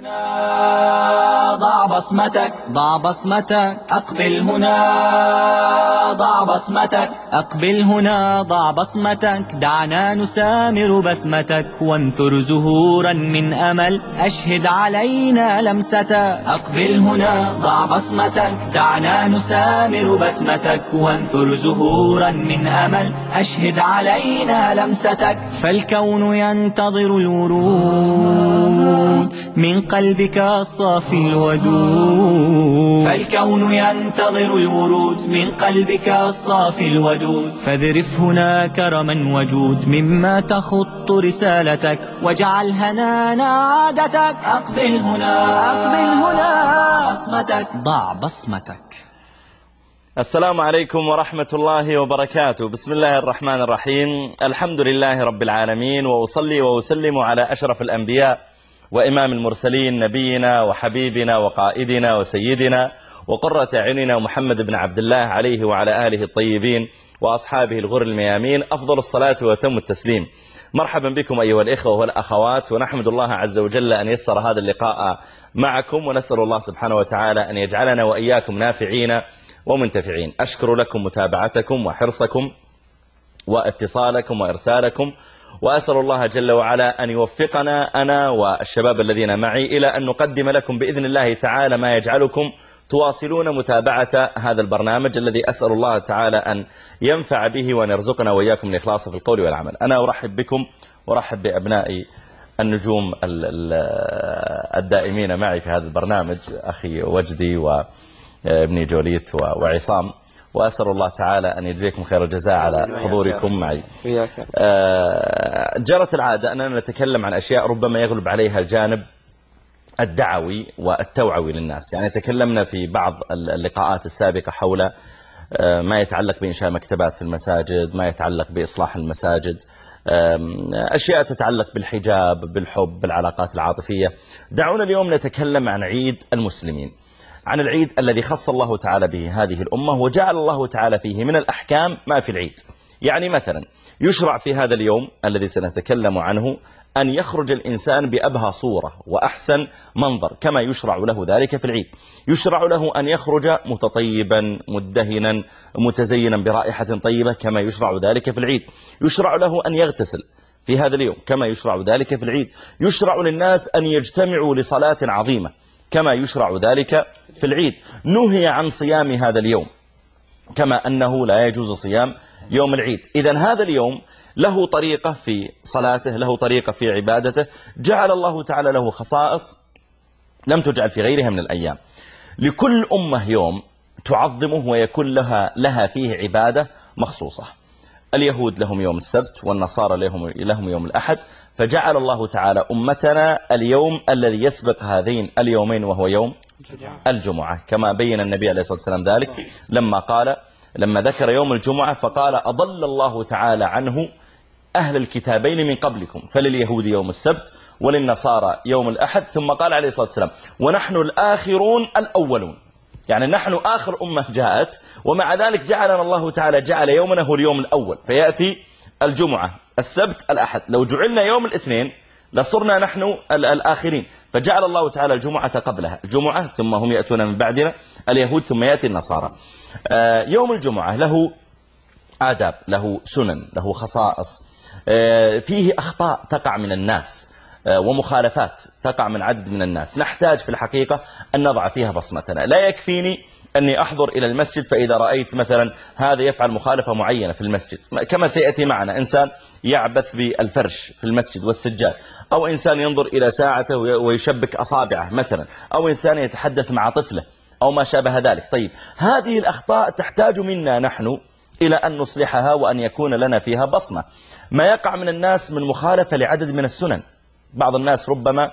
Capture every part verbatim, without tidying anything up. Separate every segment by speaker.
Speaker 1: هنا ضع بصمتك ضع بصمتك أقبل هنا ضع بصمتك أقبل هنا ضع بصمتك دعنا نسامر بسمتك وانثر زهورا من أمل أشهد علينا لمستك أقبل هنا ضع بصمتك دعنا نسامر بسمتك وانثر زهورا من أمل أشهد علينا لمستك فالكون ينتظر الورود من قلبك الصافي الودود فالكون ينتظر الورود من قلبك الصافي الودود فاذرف هنا كرما وجود مما تخط رسالتك واجعل هنانا عادتك أقبل هنا أقبل هنا بصمتك ضع بصمتك.
Speaker 2: السلام عليكم ورحمة الله وبركاته. بسم الله الرحمن الرحيم. الحمد لله رب العالمين، وأصلي وأسلم على أشرف الأنبياء وإمام المرسلين نبينا وحبيبنا وقائدنا وسيدنا وقرة أعيننا محمد بن عبد الله عليه وعلى آله الطيبين وأصحابه الغر الميامين أفضل الصلاة وتم التسليم. مرحبا بكم أيها الإخوة والأخوات، ونحمد الله عز وجل أن يسر هذا اللقاء معكم، ونسأل الله سبحانه وتعالى أن يجعلنا وإياكم نافعين ومنتفعين. أشكر لكم متابعتكم وحرصكم واتصالكم وإرسالكم، وأسأل الله جل وعلا أن يوفقنا أنا والشباب الذين معي إلى أن نقدم لكم بإذن الله تعالى ما يجعلكم تواصلون متابعة هذا البرنامج الذي أسأل الله تعالى أن ينفع به وأن يرزقنا وإياكم الإخلاص في القول والعمل. أنا أرحب بكم وأرحب بأبنائي النجوم الدائمين معي في هذا البرنامج، أخي وجدي وابني جوليت وعصام، وأسأل الله تعالى أن يجزيكم خير الجزاء على حضوركم معي. جرت العادة أننا نتكلم عن أشياء ربما يغلب عليها الجانب الدعوي والتوعوي للناس. يعني تكلمنا في بعض اللقاءات السابقة حول ما يتعلق بإنشاء مكتبات في المساجد، ما يتعلق بإصلاح المساجد، أشياء تتعلق بالحجاب، بالحب، بالعلاقات العاطفية. دعونا اليوم نتكلم عن عيد المسلمين، عن العيد الذي خص الله تعالى به هذه الأمة وجعل الله تعالى فيه من الأحكام ما في العيد. يعني مثلا يشرع في هذا اليوم الذي سنتكلم عنه أن يخرج الإنسان بأبهى صورة وأحسن منظر كما يشرع له ذلك في العيد. يشرع له أن يخرج متطيبا مدهنا متزينا برائحة طيبة كما يشرع ذلك في العيد. يشرع له أن يغتسل في هذا اليوم كما يشرع ذلك في العيد. يشرع للناس أن يجتمعوا لصلاة عظيمة كما يشرع ذلك في العيد. نهي عن صيام هذا اليوم كما أنه لا يجوز صيام يوم العيد. إذن هذا اليوم له طريقة في صلاته، له طريقة في عبادته، جعل الله تعالى له خصائص لم تجعل في غيرها من الأيام. لكل أمة يوم تعظمه ويكون لها, لها فيه عبادة مخصوصة. اليهود لهم يوم السبت، والنصارى لهم, لهم يوم الأحد، فجعل الله تعالى أمتنا اليوم الذي يسبق هذين اليومين وهو يوم الجمعة، كما بين النبي عليه الصلاة والسلام ذلك لما قال لما ذكر يوم الجمعة فقال أضل الله تعالى عنه أهل الكتابين من قبلكم فلليهود يوم السبت وللنصارى يوم الأحد، ثم قال عليه الصلاة والسلام ونحن الآخرون الأولون، يعني نحن آخر أمة جاءت، ومع ذلك جعلنا الله تعالى جعل يومنا هو اليوم الأول، فيأتي الجمعة السبت الأحد. لو جعلنا يوم الاثنين لصرنا نحن الآخرين، فجعل الله تعالى الجمعة قبلها الجمعة، ثم هم يأتون من بعدنا اليهود، ثم يأتي النصارى. يوم الجمعة له آداب، له سنن، له خصائص، فيه أخطاء تقع من الناس ومخالفات تقع من عدد من الناس، نحتاج في الحقيقة أن نضع فيها بصمتنا. لا يكفيني أني أحضر إلى المسجد فإذا رأيت مثلا هذا يفعل مخالفة معينة في المسجد، كما سيأتي معنا إنسان يعبث بالفرش في المسجد والسجاد، أو إنسان ينظر إلى ساعته ويشبك أصابعه مثلا، أو إنسان يتحدث مع طفله أو ما شابه ذلك. طيب هذه الأخطاء تحتاج منا نحن إلى أن نصلحها وأن يكون لنا فيها بصمة. ما يقع من الناس من مخالفة لعدد من السنن، بعض الناس ربما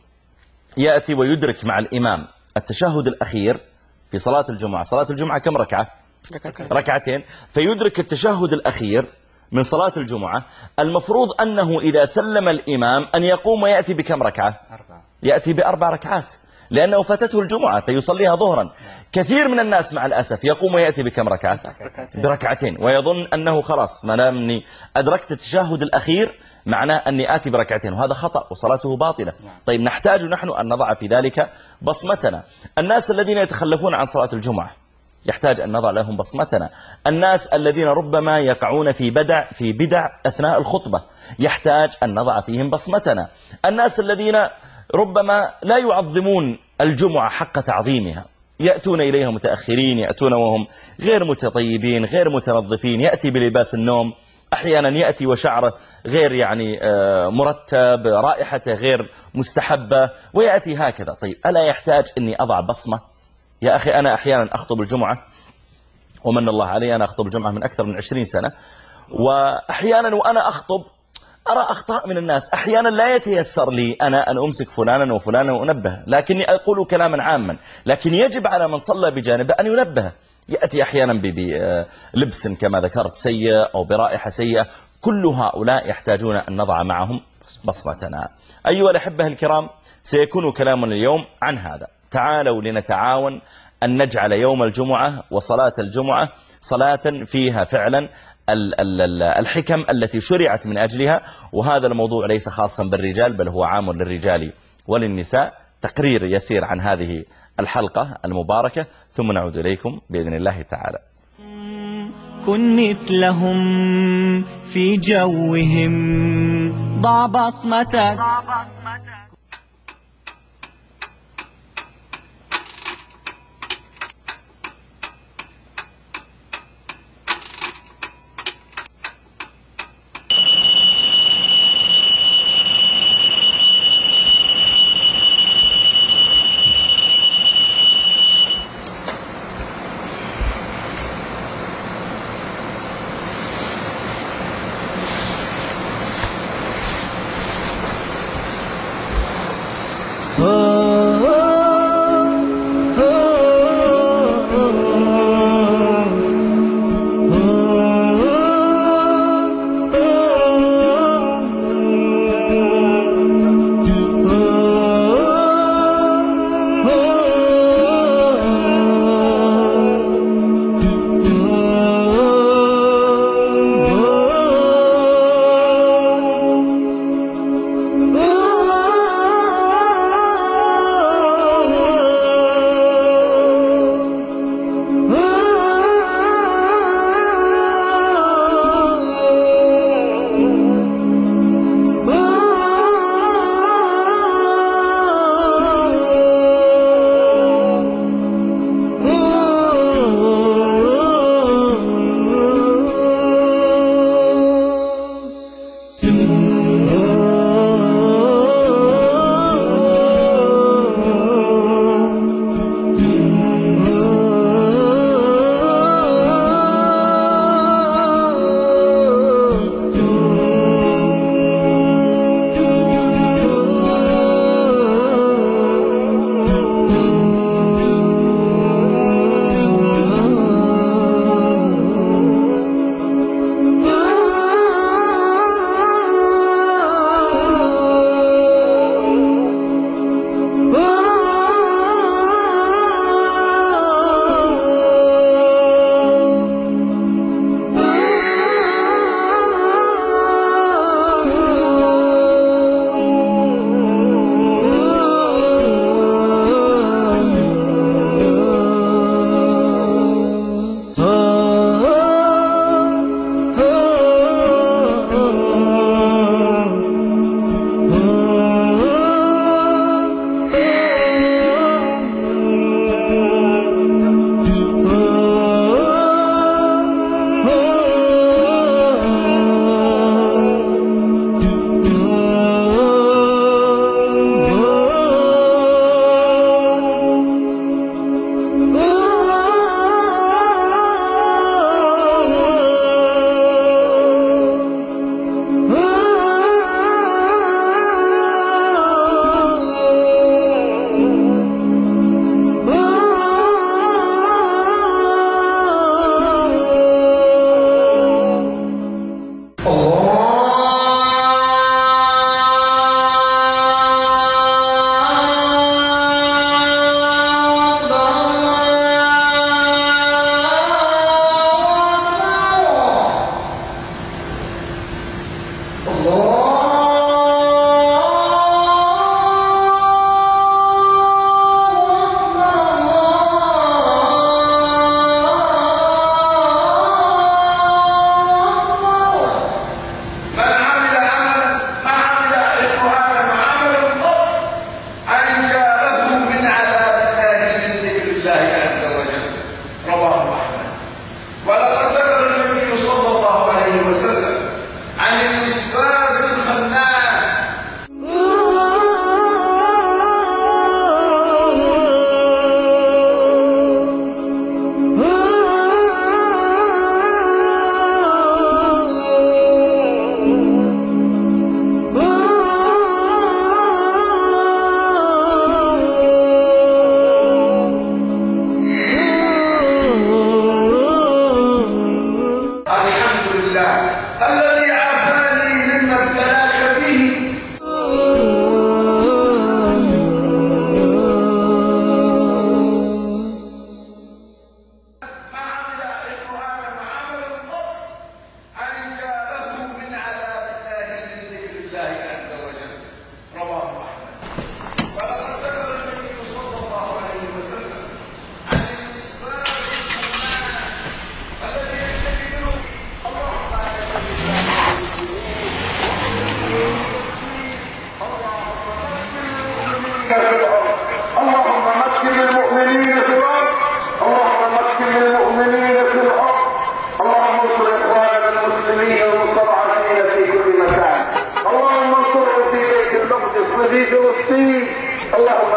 Speaker 2: يأتي ويدرك مع الإمام التشهد الأخير في صلاة الجمعة. صلاة الجمعة كم ركعة؟ ركعتين, ركعتين. فيدرك التشهد الأخير من صلاة الجمعة، المفروض أنه إذا سلم الإمام أن يقوم ويأتي بكم ركعة؟ أربعة. يأتي بأربع ركعات لأنه فاتته الجمعة فيصليها ظهرا. كثير من الناس مع الأسف يقوم ويأتي بكم ركعة؟ بركعتين، ويظن أنه خلاص ما دام أني أدركت التشهد الأخير معناه أني آتي بركعتين وهذا خطأ وصلاته باطلة. طيب نحتاج نحن أن نضع في ذلك بصمتنا. الناس الذين يتخلفون عن صلاة الجمعة يحتاج أن نضع لهم بصمتنا. الناس الذين ربما يقعون في بدع في بدع أثناء الخطبة يحتاج أن نضع فيهم بصمتنا. الناس الذين ربما لا يعظمون الجمعة حق تعظيمها، يأتون إليها متأخرين، يأتون وهم غير متطيبين غير متنظفين، يأتي بلباس النوم، أحيانا يأتي وشعره غير يعني مرتب، رائحته غير مستحبة، ويأتي هكذا. طيب ألا يحتاج أني أضع بصمة؟ يا أخي أنا أحيانا أخطب الجمعة، ومن الله علي أنا أخطب الجمعة من أكثر من عشرين سنة، وأحيانا وأنا أخطب أرى أخطاء من الناس. أحيانا لا يتيسر لي أنا أن أمسك فلانا وفلانا وأنبه، لكني أقول كلاما عاما، لكن يجب على من صلى بجانبه أن ينبه. يأتي أحيانا بلبس كما ذكرت سيء أو برائحة سيئة. كل هؤلاء يحتاجون أن نضع معهم بصمتنا. أيها الأحبة الكرام، سيكون كلامنا اليوم عن هذا. تعالوا لنتعاون أن نجعل يوم الجمعة وصلاة الجمعة صلاة فيها فعلا الحكم التي شرعت من أجلها. وهذا الموضوع ليس خاصا بالرجال بل هو عام للرجال وللنساء. تقرير يسير عن هذه الحلقة المباركة ثم نعود إليكم بإذن الله تعالى.
Speaker 1: كن مثلهم في جوهم، ضع بصمتك.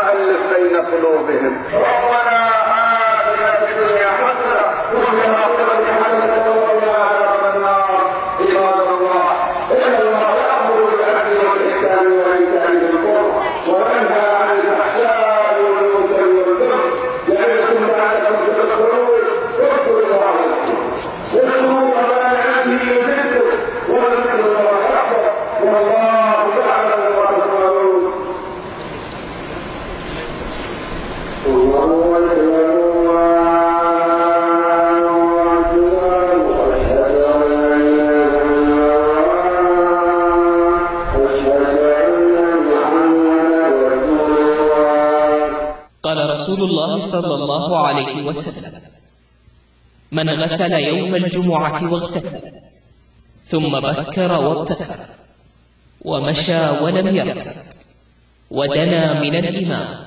Speaker 3: ألف بين قلوبهم. ربنا آتنا في الدنيا حسنة وفي الآخرة حسنة وقنا عذاب النار. عباد الله، إن الله يأمر بالعدل والإحسان وإيتاء ذي القربى وينهى عن الفحشاء والمنكر والبغي يعظكم لعلكم تذكرون. اذكروا الله واذكروا ما يعلم يزدكم وذكر الله أكبر والله يعلم ما تصنعون. الله أكبر
Speaker 4: قال رسول الله صلى الله عليه وسلم: من غسل يوم الجمعة واغتسل ثم بكر وابتكر ومشى ولم يركب ودنا من الإمام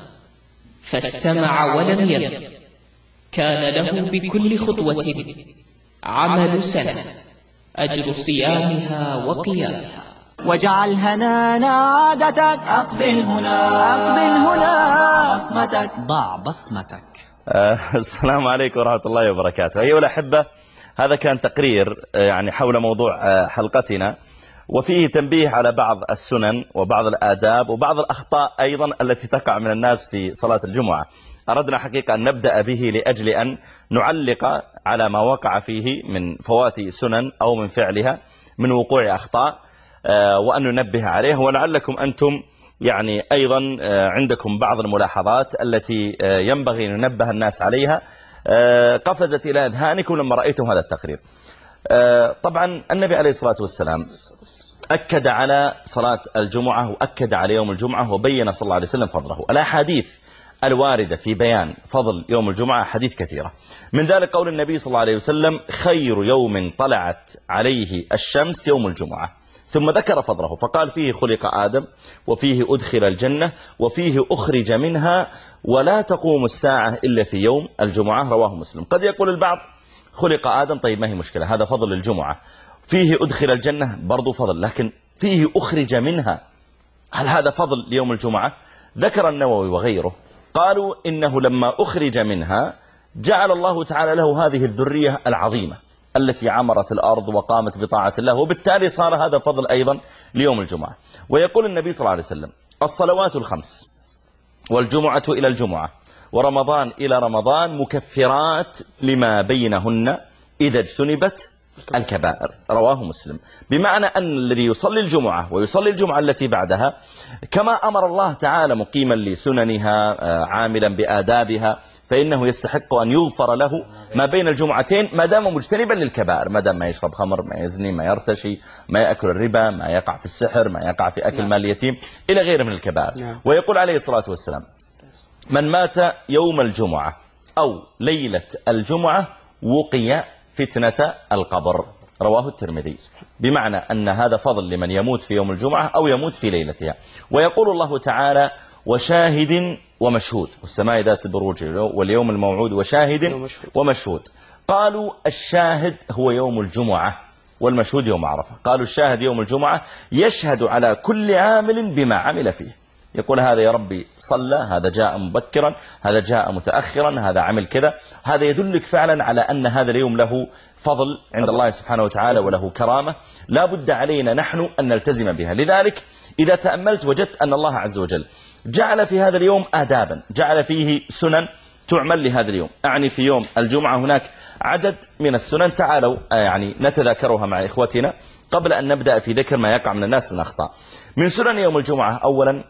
Speaker 4: فاستمع ولم يلغ كان له بكل خطوة عمل سنة أجر صيامها وقيامها.
Speaker 1: واجعل هنانا عادتك، أقبل هنا أقبل هنا بصمتك، ضع بصمتك.
Speaker 2: آه السلام عليكم ورحمة الله وبركاته. أيها الأحبة، هذا كان تقرير آه يعني حول موضوع آه حلقتنا، وفيه تنبيه على بعض السنن وبعض الآداب وبعض الأخطاء أيضا التي تقع من الناس في صلاة الجمعة. أردنا حقيقة أن نبدأ به لأجل أن نعلق على ما وقع فيه من فوات سنن أو من فعلها من وقوع أخطاء، وأن ننبه عليه، ولعلكم أنتم يعني أيضا عندكم بعض الملاحظات التي ينبغي أن ننبه الناس عليها قفزت إلى أذهانكم لما رأيتم هذا التقرير. طبعا النبي عليه الصلاة والسلام أكد على صلاة الجمعة وأكد على يوم الجمعة وبين صلى الله عليه وسلم فضله. الأحاديث الواردة في بيان فضل يوم الجمعة حديث كثيرة، من ذلك قول النبي صلى الله عليه وسلم: خير يوم طلعت عليه الشمس يوم الجمعة، ثم ذكر فضله فقال: فيه خلق آدم وفيه أدخل الجنة وفيه أخرج منها ولا تقوم الساعة إلا في يوم الجمعة. رواه مسلم. قد يقول البعض: خلق آدم، طيب ما هي مشكلة، هذا فضل الجمعة. فيه أدخل الجنة برضو فضل، لكن فيه أخرج منها، هل هذا فضل ليوم الجمعة؟ ذكر النووي وغيره قالوا إنه لما أخرج منها جعل الله تعالى له هذه الذرية العظيمة التي عمرت الأرض وقامت بطاعة الله، وبالتالي صار هذا فضل أيضا ليوم الجمعة. ويقول النبي صلى الله عليه وسلم: الصلوات الخمس والجمعة إلى الجمعة ورمضان إلى رمضان مكفرات لما بينهن إذا اجتنبت الكبائر. رواه مسلم. بمعنى أن الذي يصلي الجمعة ويصلي الجمعة التي بعدها كما أمر الله تعالى مقيما لسننها عاملا بآدابها، فإنه يستحق أن يغفر له ما بين الجمعتين ما دام مجتنبا للكبائر، ما دام ما يشرب خمر، ما يزني، ما يرتشي، ما يأكل الربا، ما يقع في السحر، ما يقع في أكل مال اليتيم، إلى غيره من الكبائر. ويقول عليه الصلاة والسلام: من مات يوم الجمعة أو ليلة الجمعة وقي فتنة القبر. رواه الترمذي. بمعنى أن هذا فضل لمن يموت في يوم الجمعة أو يموت في ليلتها. ويقول الله تعالى: وشاهد ومشهود، والسماء ذات البروج واليوم الموعود وشاهد ومشهود. قالوا الشاهد هو يوم الجمعة والمشهود يوم عرفة. قالوا الشاهد يوم الجمعة يشهد على كل عامل بما عمل فيه، يقول: هذا يا ربي صلى، هذا جاء مبكرا، هذا جاء متأخرا، هذا عمل كذا. هذا يدلك فعلا على أن هذا اليوم له فضل عند الله سبحانه وتعالى وله كرامة لا بد علينا نحن أن نلتزم بها. لذلك إذا تأملت وجدت أن الله عز وجل جعل في هذا اليوم آدابا، جعل فيه سنن تعمل لهذا اليوم. أعني في يوم الجمعة هناك عدد من السنن، تعالوا يعني نتذاكرها مع إخوتنا قبل أن نبدأ في ذكر ما يقع من الناس من أخطاء. من سنن يوم الجمعة أولا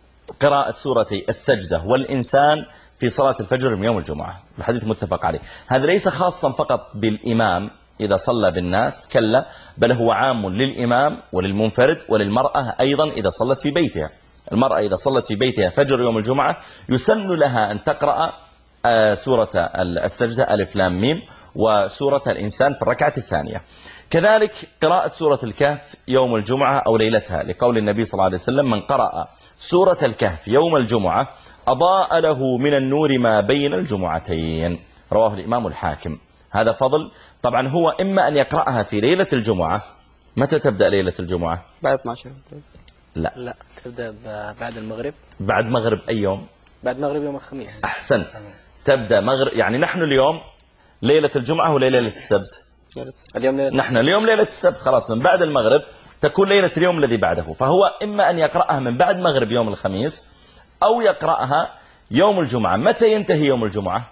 Speaker 2: قراءة سورتي السجدة والإنسان في صلاة الفجر من يوم الجمعة، الحديث متفق عليه. هذا ليس خاصا فقط بالإمام إذا صلى بالناس، كلا، بل هو عام للإمام وللمنفرد وللمرأة أيضا إذا صلت في بيتها. المرأة إذا صلت في بيتها فجر يوم الجمعة يسن لها أن تقرأ سورة السجدة ألف لام ميم وسورة الإنسان في الركعة الثانية. كذلك قراءة سورة الكهف يوم الجمعة أو ليلتها، لقول النبي صلى الله عليه وسلم: من قرأ سورة الكهف يوم الجمعة أضاء له من النور ما بين الجمعتين. رواه الإمام الحاكم. هذا فضل. طبعا هو إما أن يقرأها في ليلة الجمعة. متى تبدأ ليلة الجمعة؟
Speaker 5: بعد اثناشر.
Speaker 2: لا
Speaker 5: لا، تبدأ بعد المغرب.
Speaker 2: بعد مغرب أي يوم؟
Speaker 5: بعد مغرب يوم الخميس.
Speaker 2: أحسنت. تبدأ مغرب، يعني نحن اليوم ليلة الجمعة ولا ليلة السبت؟
Speaker 5: اليوم ليلة
Speaker 2: نحن اليوم ليلة السبت، خلاص من بعد المغرب تكون ليلة اليوم الذي بعده، فهو إما أن يقرأها من بعد مغرب يوم الخميس أو يقرأها يوم الجمعة. متى ينتهي يوم الجمعة؟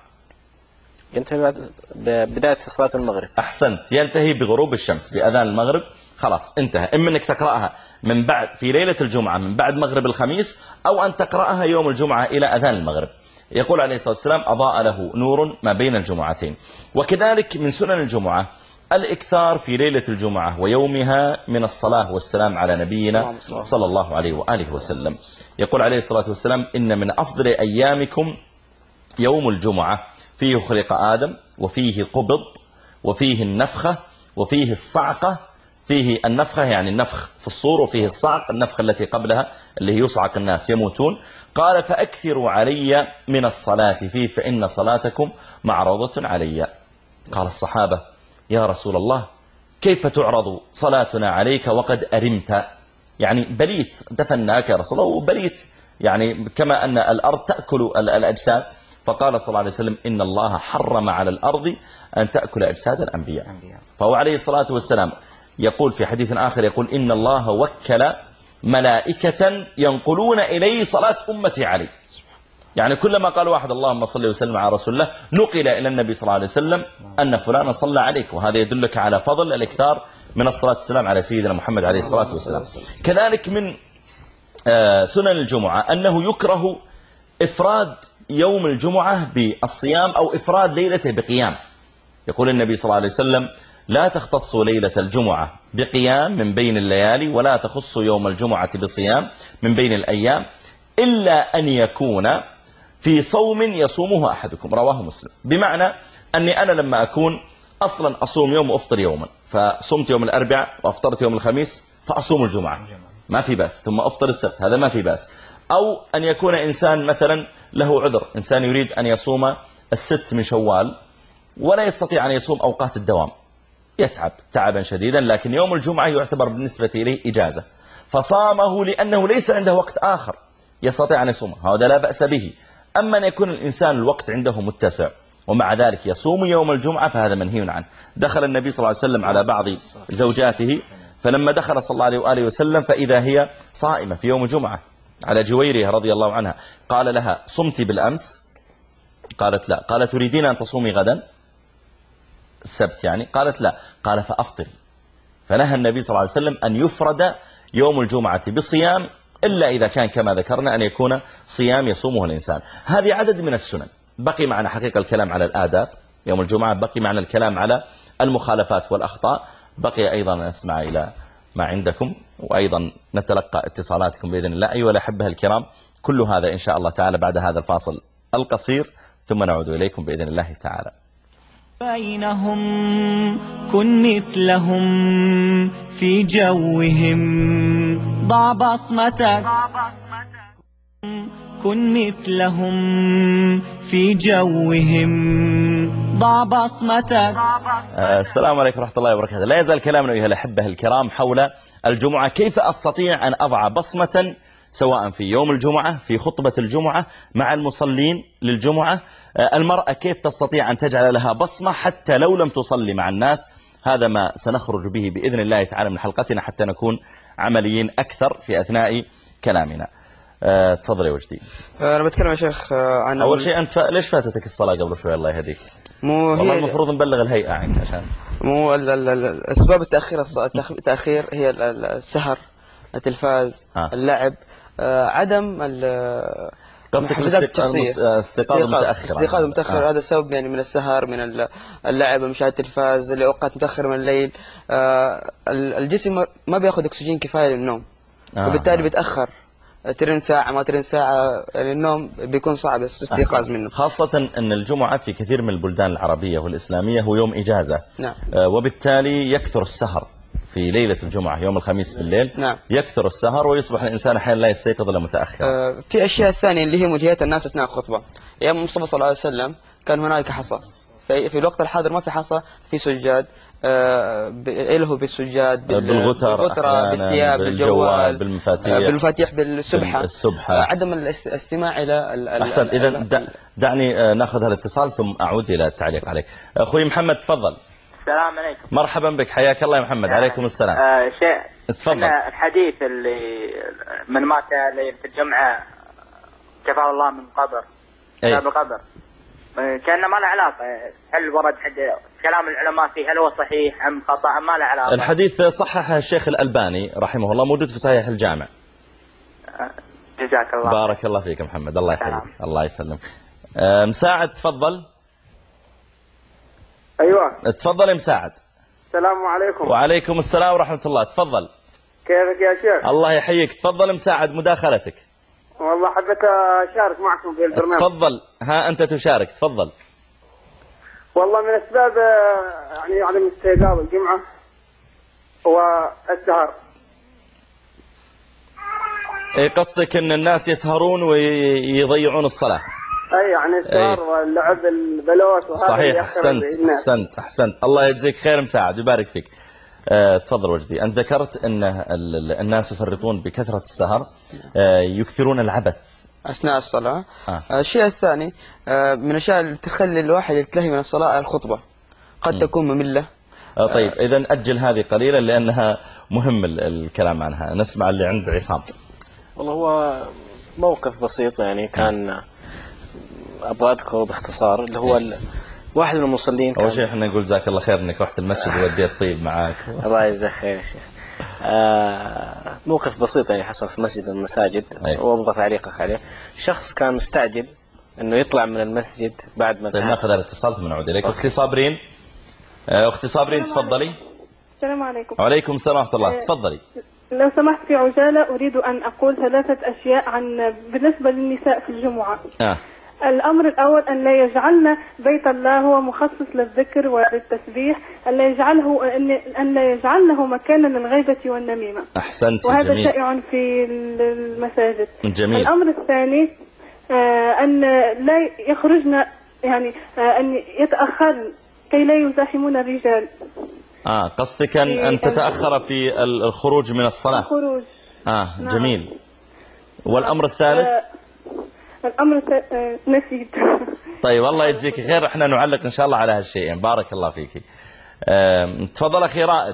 Speaker 5: ينتهي بعد بداية صلاة المغرب.
Speaker 2: أحسنت، ينتهي بغروب الشمس بأذان المغرب، خلاص انتهى. إما أنك تقرأها من بعد في ليلة الجمعة من بعد مغرب الخميس، أو أن تقرأها يوم الجمعة إلى أذان المغرب. يقول عليه الصلاة والسلام أضاء له نور ما بين الجمعتين. وكذلك من سنن الجمعة الإكثار في ليلة الجمعة ويومها من الصلاة والسلام على نبينا صلى الله عليه وآله وسلم. يقول عليه الصلاة والسلام إن من أفضل أيامكم يوم الجمعة، فيه خلق آدم، وفيه قبض، وفيه النفخة، وفيه الصعقة. فيه النفخة يعني النفخ في الصور، وفيه الصعق النفخة التي قبلها اللي هي يصعق الناس يموتون. قال فأكثروا علي من الصلاة فيه فإن صلاتكم معروضة علي. قال الصحابة يا رسول الله كيف تعرض صلاتنا عليك وقد أرمت؟ يعني بليت، دفناك يا رسول الله وبليت، يعني كما أن الأرض تأكل الأجساد. فقال صلى الله عليه وسلم إن الله حرم على الأرض أن تأكل أجساد الأنبياء. فهو عليه الصلاة والسلام يقول في حديث آخر، يقول إن الله وكل ملائكة ينقلون إليه صلاة أمتي عليه. يعني كلما قال واحد اللهم صل وسلم على رسول الله نقل إلى النبي صلى الله عليه وسلم أن فلان صلى عليك. وهذا يدلك على فضل الإكثار من الصلاة والسلام على سيدنا محمد عليه الصلاة والسلام. كذلك من سنن الجمعة أنه يكره إفراد يوم الجمعة بالصيام أو إفراد ليلته بقيام. يقول النبي صلى الله عليه وسلم لا تختصوا ليلة الجمعة بقيام من بين الليالي، ولا تخصوا يوم الجمعة بصيام من بين الأيام، إلا أن يكون في صوم يصومه أحدكم. رواه مسلم. بمعنى أني أنا لما أكون أصلا أصوم يوم وأفطر يوما، فصمت يوم الأربعاء وأفطرت يوم الخميس فأصوم الجمعة ما في بأس، ثم أفطر السبت هذا ما في بأس. أو أن يكون إنسان مثلا له عذر، إنسان يريد أن يصوم الست من شوال ولا يستطيع أن يصوم أوقات الدوام، يتعب تعبا شديدا، لكن يوم الجمعة يعتبر بالنسبة إليه إجازة، فصامه لأنه ليس عنده وقت آخر يستطيع أن يصومه، هذا لا بأس به. أما أن يكون الإنسان الوقت عنده متسع ومع ذلك يصوم يوم الجمعة فهذا منهي عنه. دخل النبي صلى الله عليه وسلم على بعض زوجاته، فلما دخل صلى الله عليه وآله وسلم فإذا هي صائمة في يوم الجمعة على جويرية رضي الله عنها، قال لها صمت بالأمس؟ قالت لا. قال تريدين أن تصومي غدا السبت يعني؟ قالت لا. قال فأفطري. فنهى النبي صلى الله عليه وسلم أن يفرد يوم الجمعة بصيام إلا إذا كان كما ذكرنا أن يكون صيام يصومه الإنسان. هذه عدد من السنن. بقي معنا حقيقة الكلام على الآداب يوم الجمعة، بقي معنا الكلام على المخالفات والأخطاء، بقي أيضا نسمع إلى ما عندكم، وأيضا نتلقى اتصالاتكم بإذن الله. أيها الأحبة الكرام، كل هذا إن شاء الله تعالى بعد هذا الفاصل القصير، ثم نعود إليكم بإذن الله تعالى.
Speaker 1: بينهم كن مثلهم في جوهم، ضع بصمتك كن مثلهم في جوهم، ضع بصمتك.
Speaker 2: السلام عليكم ورحمة الله وبركاته. لا يزال كلامنا أيها الأحبة الكرام حول الجمعة، كيف أستطيع أن أضع بصمة سواء في يوم الجمعة في خطبة الجمعة مع المصلين للجمعة. المرأة كيف تستطيع أن تجعل لها بصمة حتى لو لم تصلي مع الناس. هذا ما سنخرج به بإذن الله تعالى من حلقتنا حتى نكون عمليين أكثر في أثناء كلامنا. أه تفضل يا وجدي.
Speaker 6: أنا بتكلم يا شيخ عن
Speaker 2: أول شيء أنت ف... ليش فاتتك الصلاة قبل شوي الله يهديك؟
Speaker 6: مو
Speaker 2: والله
Speaker 6: هي
Speaker 2: المفروض نبلغ الهيئة عنك عشان
Speaker 6: مو ال... ال... ال... أسباب التأخير التأخير هي السهر، التلفاز، آه. اللعب، آه عدم ال
Speaker 2: قصدك الاستيقاظ متأخر.
Speaker 6: استيقاظ متأخر آه. هذا السبب يعني من السهر، من اللعب، مشاهدة التلفاز لأوقات متأخرة من الليل. آه الجسم ما بياخذ أكسجين كفاية للنوم، آه. وبالتالي بيتأخر ترين ساعة ما ترين ساعة، يعني النوم بيكون صعب الاستيقاظ منه.
Speaker 2: خاصة أن الجمعة في كثير من البلدان العربية والإسلامية هو يوم إجازة.
Speaker 6: نعم.
Speaker 2: آه وبالتالي يكثر السهر في ليلة الجمعة يوم الخميس بالليل.
Speaker 6: نعم.
Speaker 2: يكثر السهر ويصبح الإنسان أحيانا لا يستيقظ إلا متأخر.
Speaker 6: آه في أشياء ثانية اللي هي ملهيات الناس أثناء الخطبة. أيام المصطفى صلى الله عليه وسلم كان هنالك حصى في, في الوقت الحاضر ما في حصى، في سجاد إله بالسجاد،
Speaker 2: بالغتر،
Speaker 6: بالغترة، بالثياب، بالجوال،
Speaker 2: بالمفاتيح،
Speaker 6: بالمفاتيح، بالسبحة،
Speaker 2: السبحة.
Speaker 6: عدم الاستماع إلى
Speaker 2: أحسن. إذا دعني نأخذ الاتصال ثم أعود إلى التعليق عليك. أخوي محمد تفضل.
Speaker 7: السلام عليكم.
Speaker 2: مرحبا بك، حياك الله يا محمد. عليكم السلام.
Speaker 7: آه شيء
Speaker 2: تفضل.
Speaker 7: الحديث اللي من مات ليلة الجمعة كفاه الله من قبر عذاب القبر، كأنه ما له علاقة. هل ورد حد كلام العلماء فيه هل هو صحيح أم خطأ أم ما له علاقة؟
Speaker 2: الحديث صححه الشيخ الألباني رحمه الله، موجود في صحيح الجامع.
Speaker 7: جزاك الله.
Speaker 2: بارك الله فيك محمد، الله يحييك. الله يسلم. أه مساعد تفضل.
Speaker 8: أيوة
Speaker 2: تفضل يا مساعد.
Speaker 8: السلام عليكم.
Speaker 2: وعليكم السلام ورحمة الله. تفضل.
Speaker 8: كيفك يا شيخ؟
Speaker 2: الله يحييك. تفضل مساعد مداخلتك.
Speaker 8: والله حبيت أشارك معكم في البرنامج.
Speaker 2: تفضل. ها أنت تشارك، تفضل.
Speaker 8: والله من أسباب يعني عدم استيقاظ الجمعة هو السهر.
Speaker 2: اي قصدك ان الناس يسهرون ويضيعون الصلاة.
Speaker 8: اي يعني السهر واللعب البلوت وهذا.
Speaker 2: صحيح. احسنت احسنت احسنت. الله يجزيك خير مساعد ويبارك فيك. أه تفضل وجدي. انت ذكرت ان الناس يفرطون بكثرة السهر، أه يكثرون العبث
Speaker 6: أثناء الصلاة.
Speaker 2: آه.
Speaker 6: الشيء الثاني آه من الأشياء اللي تخلي الواحد يلتهي من الصلاة الخطبة، قد م. تكون مملة.
Speaker 2: آه طيب آه. إذن أجل هذه قليلا لأنها مهم الكلام عنها. نسمع اللي عند عصام.
Speaker 5: والله هو موقف بسيط يعني كان أبغى أذكره باختصار، اللي هو ال... واحد من المصلين.
Speaker 2: أول شيء احنا نقول جزاك الله خير انك رحت المسجد ووديت طيب معاك.
Speaker 5: الله يجزاك خير يا شيخ. آه موقف بسيط يعني حصل في مسجد من المساجد وابغى تعليقك عليه. شخص كان مستعجل انه يطلع من المسجد بعد ما
Speaker 2: طيب ناخذ الاتصال ثم نعود اليك. اختي صابرين. اختي صابرين تفضلي.
Speaker 9: السلام عليكم.
Speaker 2: وعليكم السلام ورحمه الله. تفضلي.
Speaker 9: لو سمحت في عجالة أريد أن أقول ثلاثة أشياء عن بالنسبة للنساء في الجمعة.
Speaker 2: آه.
Speaker 9: الأمر الأول أن لا يجعلنا بيت الله هو مخصص للذكر وللتسبيح، أن لا يجعله أن أن لا يجعله مكانا للغيبة والنميمة.
Speaker 2: أحسنت.
Speaker 9: وهذا
Speaker 2: جميل.
Speaker 9: شائع في المساجد.
Speaker 2: جميل.
Speaker 9: الأمر الثاني أن لا يخرجن يعني أن يتأخرن كي لا يزاحمون الرجال.
Speaker 2: آه قصدك أن, أن تتأخر في الخروج من الصلاة.
Speaker 9: الخروج.
Speaker 2: آه جميل. نعم. والأمر الثالث؟
Speaker 9: آه الأمر نسيت.
Speaker 2: طيب الله يجزيك خير، احنا نعلق إن شاء الله على هالشيئين. بارك الله فيك. تفضل أخي رائد.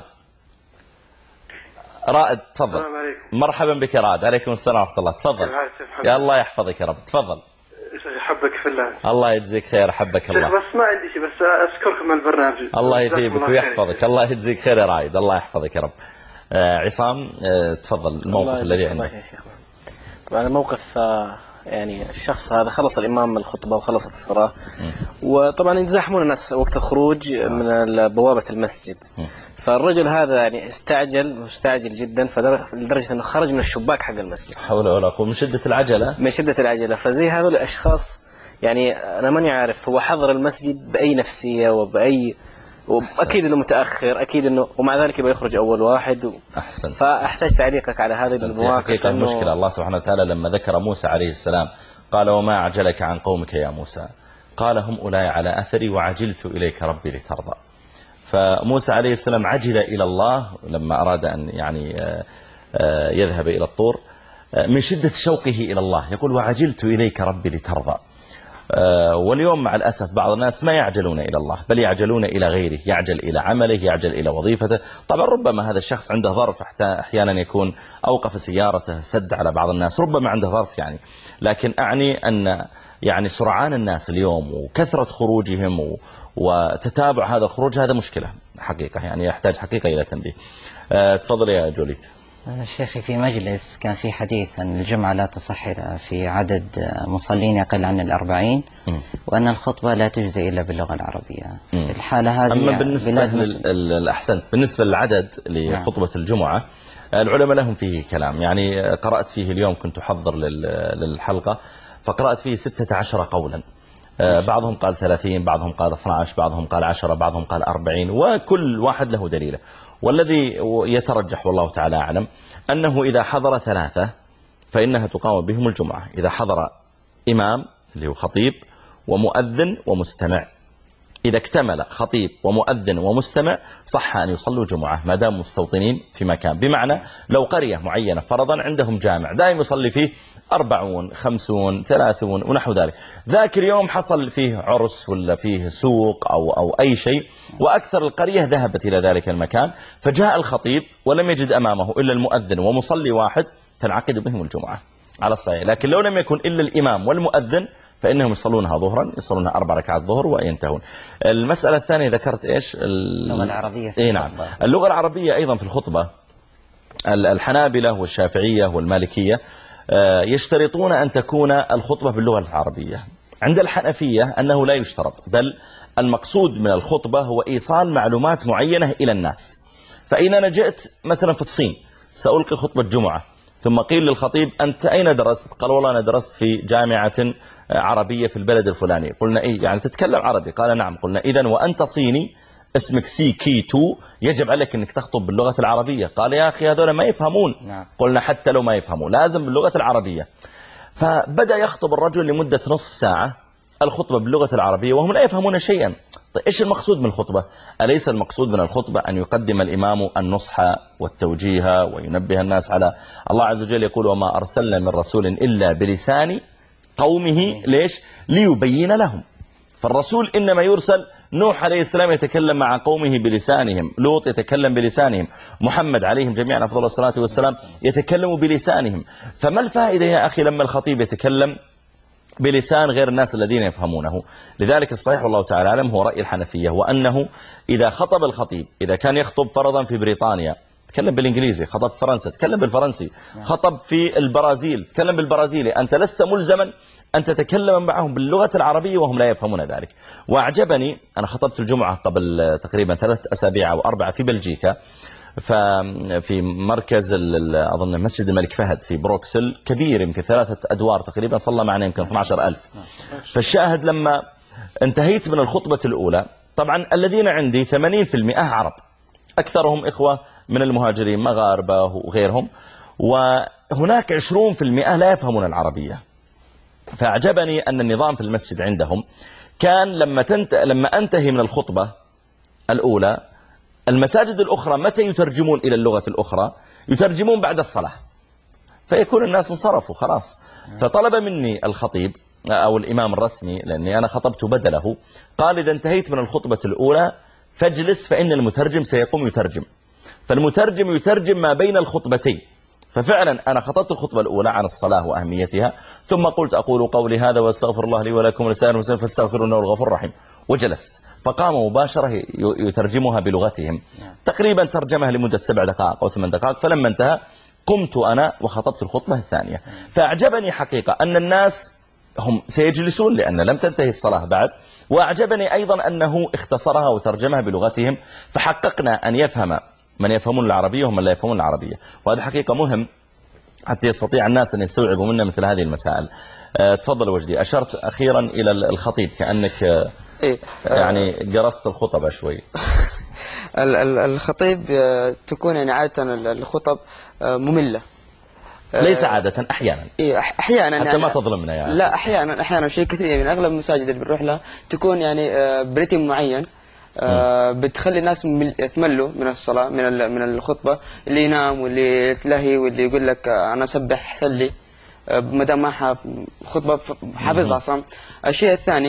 Speaker 2: رائد تفضل.
Speaker 10: السلام عليكم.
Speaker 2: مرحبا بك يا رائد. عليكم السلام ورحمة الله. تفضل. يا الله يحفظك يا رب. تفضل.
Speaker 10: حبك في الله.
Speaker 2: الله يجزيك خير. حبك الله.
Speaker 10: بس ما عندي شيء، بس أشكركم على البرنامج.
Speaker 2: الله يثيبك ويحفظك. الله يجزيك خير يا رائد. الله يحفظك يا رب. آه عصام آه تفضل الموقف الذي عندك.
Speaker 5: طبعا الموقف آه يعني الشخص هذا خلص الإمام الخطبة وخلصت الصلاة، وطبعا يتزاحمون الناس وقت الخروج من بوابة المسجد. فالرجل هذا يعني استعجل مستعجل جدا لدرجة أنه خرج من الشباك حق المسجد.
Speaker 2: حول ولا قوة. من شدة العجلة.
Speaker 5: من شدة العجلة. فزي هذول الأشخاص يعني أنا ماني عارف هو حضر المسجد بأي نفسية وبأي، وأكيد إنه متأخر، أكيد إنه ومع ذلك يبغى يخرج أول واحد و...
Speaker 2: أحسن.
Speaker 5: فأحتاج تعليقك على هذه المواقف.
Speaker 2: حقيقة إنه... المشكلة الله سبحانه وتعالى لما ذكر موسى عليه السلام قال وما أعجلك عن قومك يا موسى قال هم أولئك على أثري وعجلت إليك ربي لترضى. فموسى عليه السلام عجل إلى الله لما أراد أن يعني يذهب إلى الطور من شدة شوقه إلى الله، يقول وعجلت إليك ربي لترضى. واليوم مع الأسف بعض الناس ما يعجلون إلى الله بل يعجلون إلى غيره، يعجل إلى عمله، يعجل إلى وظيفته. طبعا ربما هذا الشخص عنده ظرف، أحيانا يكون أوقف سيارته سد على بعض الناس، ربما عنده ظرف يعني. لكن أعني أن يعني سرعان الناس اليوم وكثرة خروجهم وتتابع هذا الخروج هذا مشكلة حقيقة، يعني يحتاج حقيقة إلى تنبيه. أه تفضل يا جوليت.
Speaker 11: شيخي في مجلس كان في حديث أن الجمعة لا تصح في عدد مصلين يقل عن الأربعين، وأن الخطبة لا تجزي إلا باللغة العربية.
Speaker 2: م.
Speaker 11: الحالة هذه
Speaker 2: أما بالنسبة للأحسن بالنسبة للعدد لخطبة الجمعة العلماء لهم فيه كلام، يعني قرأت فيه اليوم كنت أحضر للحلقة فقرأت فيه ستة عشر قولا، بعضهم قال ثلاثين، بعضهم قال اثني عشر، بعضهم قال عشرة، بعضهم قال أربعين، وكل واحد له دليله. والذي يترجح والله تعالى أعلم أنه إذا حضر ثلاثة فإنها تقام بهم الجمعة، إذا حضر إمام اللي هو خطيب ومؤذن ومستمع، إذا اكتمل خطيب ومؤذن ومستمع صح أن يصلوا جمعة ما دام مستوطنين في مكان. بمعنى لو قرية معينة فرضا عندهم جامع دائم يصلي فيه أربعون خمسون ثلاثون ونحو ذلك، ذاك اليوم حصل فيه عرس ولا فيه سوق أو, أو أي شيء وأكثر القرية ذهبت إلى ذلك المكان، فجاء الخطيب ولم يجد أمامه إلا المؤذن ومصلي واحد، تنعقد بهم الجمعة على الصحيح. لكن لو لم يكن إلا الإمام والمؤذن فإنهم يصلونها ظهرا، يصلونها أربع ركعات ظهر وينتهون. المسألة الثانية ذكرت إيش؟
Speaker 11: اللغة العربية في
Speaker 2: إيه نعم. اللغة العربية أيضا في الخطبة الحنابلة والشافعية والمالكية يشترطون أن تكون الخطبة باللغة العربية. عند الحنفية أنه لا يشترط، بل المقصود من الخطبة هو إيصال معلومات معينة إلى الناس. فإذا أنا جئت مثلا في الصين سألقي خطبة جمعة ثم قيل للخطيب أنت أين درست؟ قال والله أنا درست في جامعة عربية في البلد الفلاني. قلنا إيه يعني تتكلم عربي؟ قال نعم. قلنا إذن وأنت صيني اسمك سي كي تو يجب عليك أنك تخطب باللغة العربية. قال يا أخي هذول ما يفهمون.
Speaker 11: نعم.
Speaker 2: قلنا حتى لو ما يفهمون لازم باللغة العربية. فبدأ يخطب الرجل لمدة نصف ساعة الخطبة باللغة العربية وهم لا يفهمون شيئا. طيب إيش المقصود من الخطبة؟ أليس المقصود من الخطبة أن يقدم الإمام النصح والتوجيه وينبه الناس على الله عز وجل يقول وما أرسلنا من رسول إلا بلسان قومه ليش؟ ليبين لهم. فالرسول إنما يرسل، نوح عليه السلام يتكلم مع قومه بلسانهم، لوط يتكلم بلسانهم، محمد عليهم جميعا أفضل الصلاة والسلام يتكلم بلسانهم. فما الفائدة يا أخي لما الخطيب يتكلم بلسان غير الناس الذين يفهمونه؟ لذلك الصحيح والله تعالى أعلم هو رأي الحنفية، وأنه إذا خطب الخطيب، إذا كان يخطب فرضا في بريطانيا تكلم بالإنجليزي، خطب في فرنسا تكلم بالفرنسي، خطب في البرازيل تكلم بالبرازيلي، أنت لست ملزما أن تتكلم معهم باللغة العربية وهم لا يفهمون ذلك. وأعجبني أنا خطبت الجمعة قبل تقريبا ثلاث أسابيع أو أربعة في بلجيكا، ففي مركز أظن مسجد الملك فهد في بروكسل كبير يمكن ثلاثة أدوار تقريبا، صلى معنا يمكن اثني عشر ألف. فالشاهد لما انتهيت من الخطبة الأولى طبعا الذين عندي ثمانين بالمئة عرب، أكثرهم إخوة من المهاجرين مغاربة وغيرهم، وهناك عشرون بالمئة لا يفهمون العربية. فأعجبني أن النظام في المسجد عندهم كان لما, تنت... لما أنتهي من الخطبة الأولى المساجد الأخرى متى يترجمون إلى اللغة الأخرى؟ يترجمون بعد الصلاة، فيكون الناس انصرفوا خلاص. فطلب مني الخطيب أو الإمام الرسمي لأني أنا خطبت بدله، قال إذا انتهيت من الخطبة الأولى فاجلس فإن المترجم سيقوم يترجم. فالمترجم يترجم ما بين الخطبتين. ففعلا أنا خطبت الخطبة الأولى عن الصلاة وأهميتها، ثم قلت أقول قولي هذا واستغفر الله لي ولكم ولسائر المسلمين فاستغفروا إنه الغفور الرحيم، وجلست. فقام مباشرة يترجمها بلغتهم، تقريبا ترجمها لمدة سبع دقائق أو ثمان دقائق. فلما انتهى قمت أنا وخطبت الخطبة الثانية. فأعجبني حقيقة أن الناس هم سيجلسون لأن لم تنتهي الصلاة بعد، وأعجبني أيضا أنه اختصرها وترجمها بلغتهم، فحققنا أن يفهم من يفهمون العربية ومن لا يفهمون العربية. وهذا حقيقة مهم حتى يستطيع الناس أن يستوعبوا منا مثل هذه المسائل. أه تفضل وجدي. أشرت أخيرا إلى الخطيب كأنك أه
Speaker 6: إيه؟
Speaker 2: يعني قرصت الخطبة شوي.
Speaker 6: الخطيب تكون يعني عادة الخطب مملة،
Speaker 2: ليس عادة، أحيانا.
Speaker 6: إيه أحيانا
Speaker 2: حتى
Speaker 6: يعني
Speaker 2: ما تظلمنا يعني.
Speaker 6: لا أحيانا أحيانا شيء كثير من يعني أغلب المساجد اللي بنروح لها تكون يعني برتم معين بتخلي الناس يتملوا من الصلاة من من الخطبة، اللي ينام واللي يتلهي واللي يقول لك أنا سبح سلي ما دام ما خطبة حافظها صم. الشيء الثاني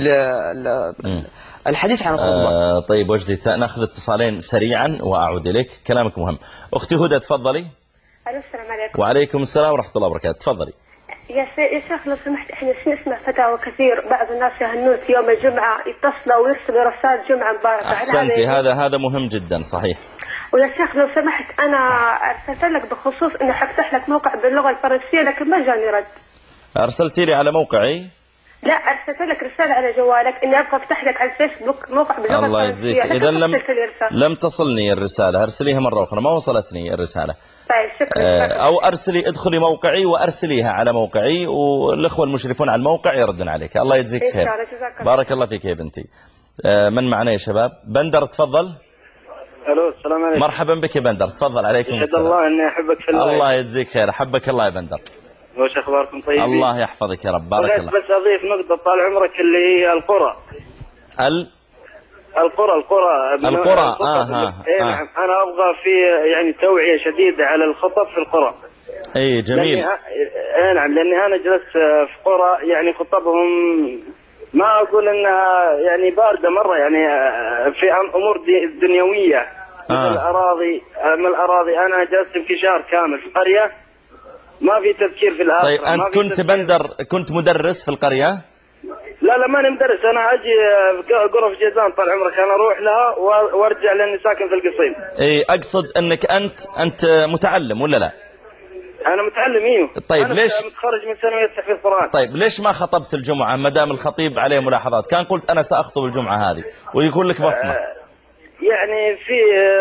Speaker 6: الحديث عن الخطبة.
Speaker 2: آه طيب وجدي ناخذ اتصالين سريعا وأعود إليك، كلامك مهم. أختي هدى تفضلي.
Speaker 12: السلام عليكم.
Speaker 2: وعليكم السلام ورحمة الله وبركاته. تفضلي.
Speaker 12: يا شيخ لو سمحت، احنا نسمع فتاوى كثير، بعض الناس يهنون في يوم الجمعة يتصلوا ويرسلوا رسائل جمعة مباركة.
Speaker 2: أحسنتي، هذا هذا مهم جدا صحيح.
Speaker 12: ويا شيخ لو سمحت أنا أرسلت لك بخصوص إني حفتح لك موقع باللغة الفرنسية لكن ما جاني رد.
Speaker 2: أرسلتي لي على موقعي؟
Speaker 12: لا أرسلت لك رسالة على جوالك إني أبغى أفتح لك على الفيسبوك موقع باللغة
Speaker 2: الله
Speaker 12: الفرنسية.
Speaker 2: يجزيك. إذا لم لم تصلني الرسالة أرسليها مرة أخرى، ما وصلتني الرسالة.
Speaker 12: طيب شكرا.
Speaker 2: أو أرسلي ادخلي موقعي وأرسليها على موقعي والإخوة المشرفون على الموقع يردون عليك. الله يجزيك خير. بارك الله فيك يا بنتي. من معنا يا شباب؟ بندر تفضل.
Speaker 10: الو السلام عليكم.
Speaker 2: مرحبا بك يا بندر تفضل. عليكم السلام.
Speaker 10: الله اني احبك في الله.
Speaker 2: الله يجزيك خير. احبك الله يا بندر.
Speaker 10: وش اخباركم طيبين؟
Speaker 2: الله يحفظك يا رب. بارك الله.
Speaker 10: بس اضيف نقطة طال عمرك اللي هي القرى.
Speaker 2: ال
Speaker 10: القرى القرى
Speaker 2: القرى اه ها
Speaker 10: اي نعم. انا ابغى في يعني توعيه شديده على الخطب في القرى.
Speaker 2: اي جميل.
Speaker 10: اي نعم، لاني انا جلست في قرى يعني خطبهم ما اقول انها يعني بارده مره، يعني في امور دنيويه مثل آه. الاراضي من الاراضي. انا جلست يمكن شهر كامل في قريه ما في تفكير في الاخره.
Speaker 2: طيب انت كنت بندر كنت مدرس في القريه؟
Speaker 10: لا لا ماني مدرس، انا اجي غرف جيزان طال عمرك، انا اروح لها وارجع لاني ساكن في القصيم.
Speaker 2: اي اقصد انك انت انت متعلم ولا لا؟
Speaker 10: انا متعلم ايوه.
Speaker 2: طيب
Speaker 10: أنا
Speaker 2: ليش
Speaker 10: متخرج من ثانويه تحفيظ قران.
Speaker 2: طيب ليش ما خطبت الجمعه ما دام الخطيب عليه ملاحظات؟ كان قلت انا ساخطب الجمعه هذه ويكون لك بصمه.
Speaker 10: آه يعني في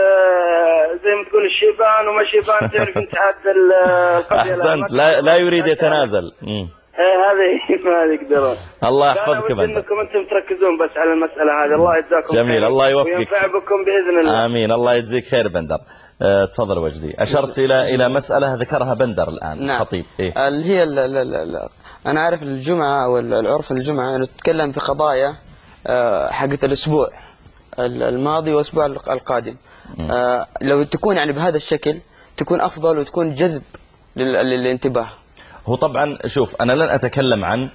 Speaker 10: زي ما تقول الشيبان وما شيبان، تعرف انت عاد القبيله.
Speaker 2: احسنت، لا لا يريد يتنازل. امم
Speaker 10: ايه هذه ما يقدرون.
Speaker 2: الله يحفظك بندر.
Speaker 10: انكم انتم تركزون بس على المساله هذه. الله يجزاكم
Speaker 2: جميل
Speaker 10: خير.
Speaker 2: الله يوفقك
Speaker 10: وينفع بكم باذن الله.
Speaker 2: امين. الله يجزيك خير بندر. أه تفضل وجدي. اشرت الى الى مساله ذكرها بندر الان.
Speaker 6: نعم.
Speaker 2: خطيب إيه؟
Speaker 6: اللي هي ال ال ال انا عارف الجمعه او العرف الجمعه انه تتكلم في قضايا حقت الاسبوع الماضي والاسبوع القادم. آه لو تكون يعني بهذا الشكل تكون افضل وتكون جذب للانتباه.
Speaker 2: هو طبعا شوف انا لن اتكلم عن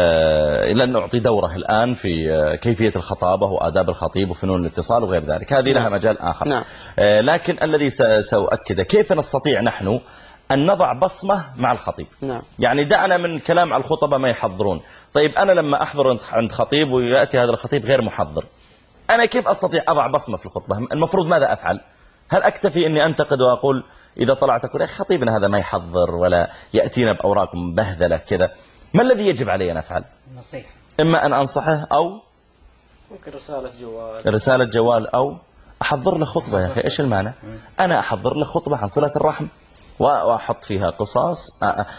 Speaker 2: آه لن اعطي دوره الان في آه كيفيه الخطابه واداب الخطيب وفنون الاتصال وغير ذلك، هذه لها مجال اخر.
Speaker 6: نعم.
Speaker 2: آه لكن الذي ساؤكده كيف نستطيع نحن أن نضع بصمة مع الخطيب.
Speaker 6: نعم.
Speaker 2: يعني دعنا من كلام على الخطبة ما يحضرون. طيب أنا لما أحضر عند خطيب ويأتي هذا الخطيب غير محضر، أنا كيف أستطيع أضع بصمة في الخطبة؟ المفروض ماذا أفعل؟ هل أكتفي أني أنتقد وأقول إذا طلعت أقول يا خطيبنا هذا ما يحضر ولا يأتينا بأوراق مبهذلة كذا؟ ما الذي يجب علي أن أفعل؟
Speaker 11: نصيحة.
Speaker 2: إما أن أنصحه أو
Speaker 5: ممكن رسالة جوال
Speaker 2: رسالة جوال أو أحضر له خطبة. يا أخي إيش المانع؟ أنا أحضر له خطبة عن صلة الرحم وأحط فيها قصص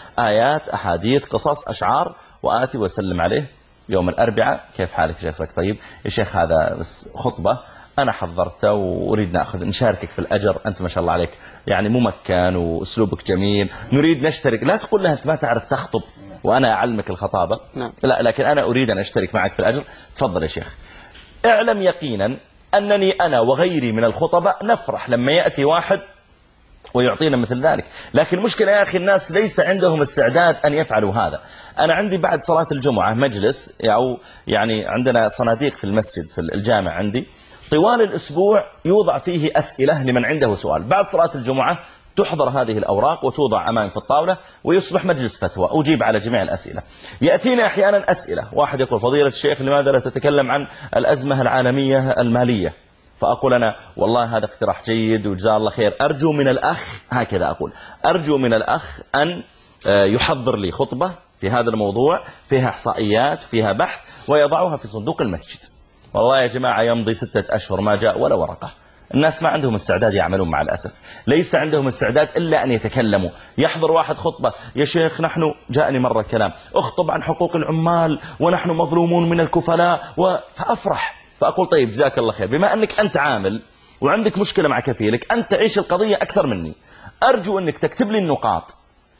Speaker 2: آيات أحاديث قصص أشعار وآتي وأسلم عليه يوم الأربعاء. كيف حالك يا شيخ؟ طيب يا شيخ هذا بس خطبة أنا حضرته وأريد نأخذ نشاركك في الأجر، أنت ما شاء الله عليك يعني ممكن وأسلوبك جميل، نريد نشترك. لا تقول لها أنت ما تعرف تخطب وأنا أعلمك الخطابة.
Speaker 6: نعم.
Speaker 2: لا لكن أنا أريد أن أشترك معك في الأجر. تفضل يا شيخ. اعلم يقينا أنني أنا وغيري من الخطباء نفرح لما يأتي واحد ويعطينا مثل ذلك، لكن المشكلة يا أخي الناس ليس عندهم استعداد أن يفعلوا هذا. أنا عندي بعد صلاة الجمعة مجلس أو يعني عندنا صناديق في المسجد في الجامع عندي طوال الأسبوع يوضع فيه أسئلة لمن عنده سؤال. بعد صلاة الجمعة تحضر هذه الأوراق وتوضع أمامي في الطاولة ويصبح مجلس فتوى أجيب على جميع الأسئلة. يأتينا أحيانا أسئلة، واحد يقول فضيلة الشيخ لماذا لا تتكلم عن الأزمة العالمية المالية؟ فأقول أنا والله هذا اقتراح جيد وجزاه الله خير، أرجو من الأخ هكذا أقول أرجو من الأخ أن يحضر لي خطبة في هذا الموضوع فيها إحصائيات فيها بحث ويضعها في صندوق المسجد. والله يا جماعة يمضي ستة أشهر ما جاء ولا ورقة. الناس ما عندهم استعداد يعملون مع الأسف، ليس عندهم استعداد إلا أن يتكلموا. يحضر واحد خطبة يا شيخ نحن جاءني مرة كلام اخطب عن حقوق العمال ونحن مظلومون من الكفلاء و... فأفرح فأقول طيب جزاك الله خير، بما أنك أنت عامل وعندك مشكلة مع كفيلك أنت تعيش القضية أكثر مني، أرجو أنك تكتب لي النقاط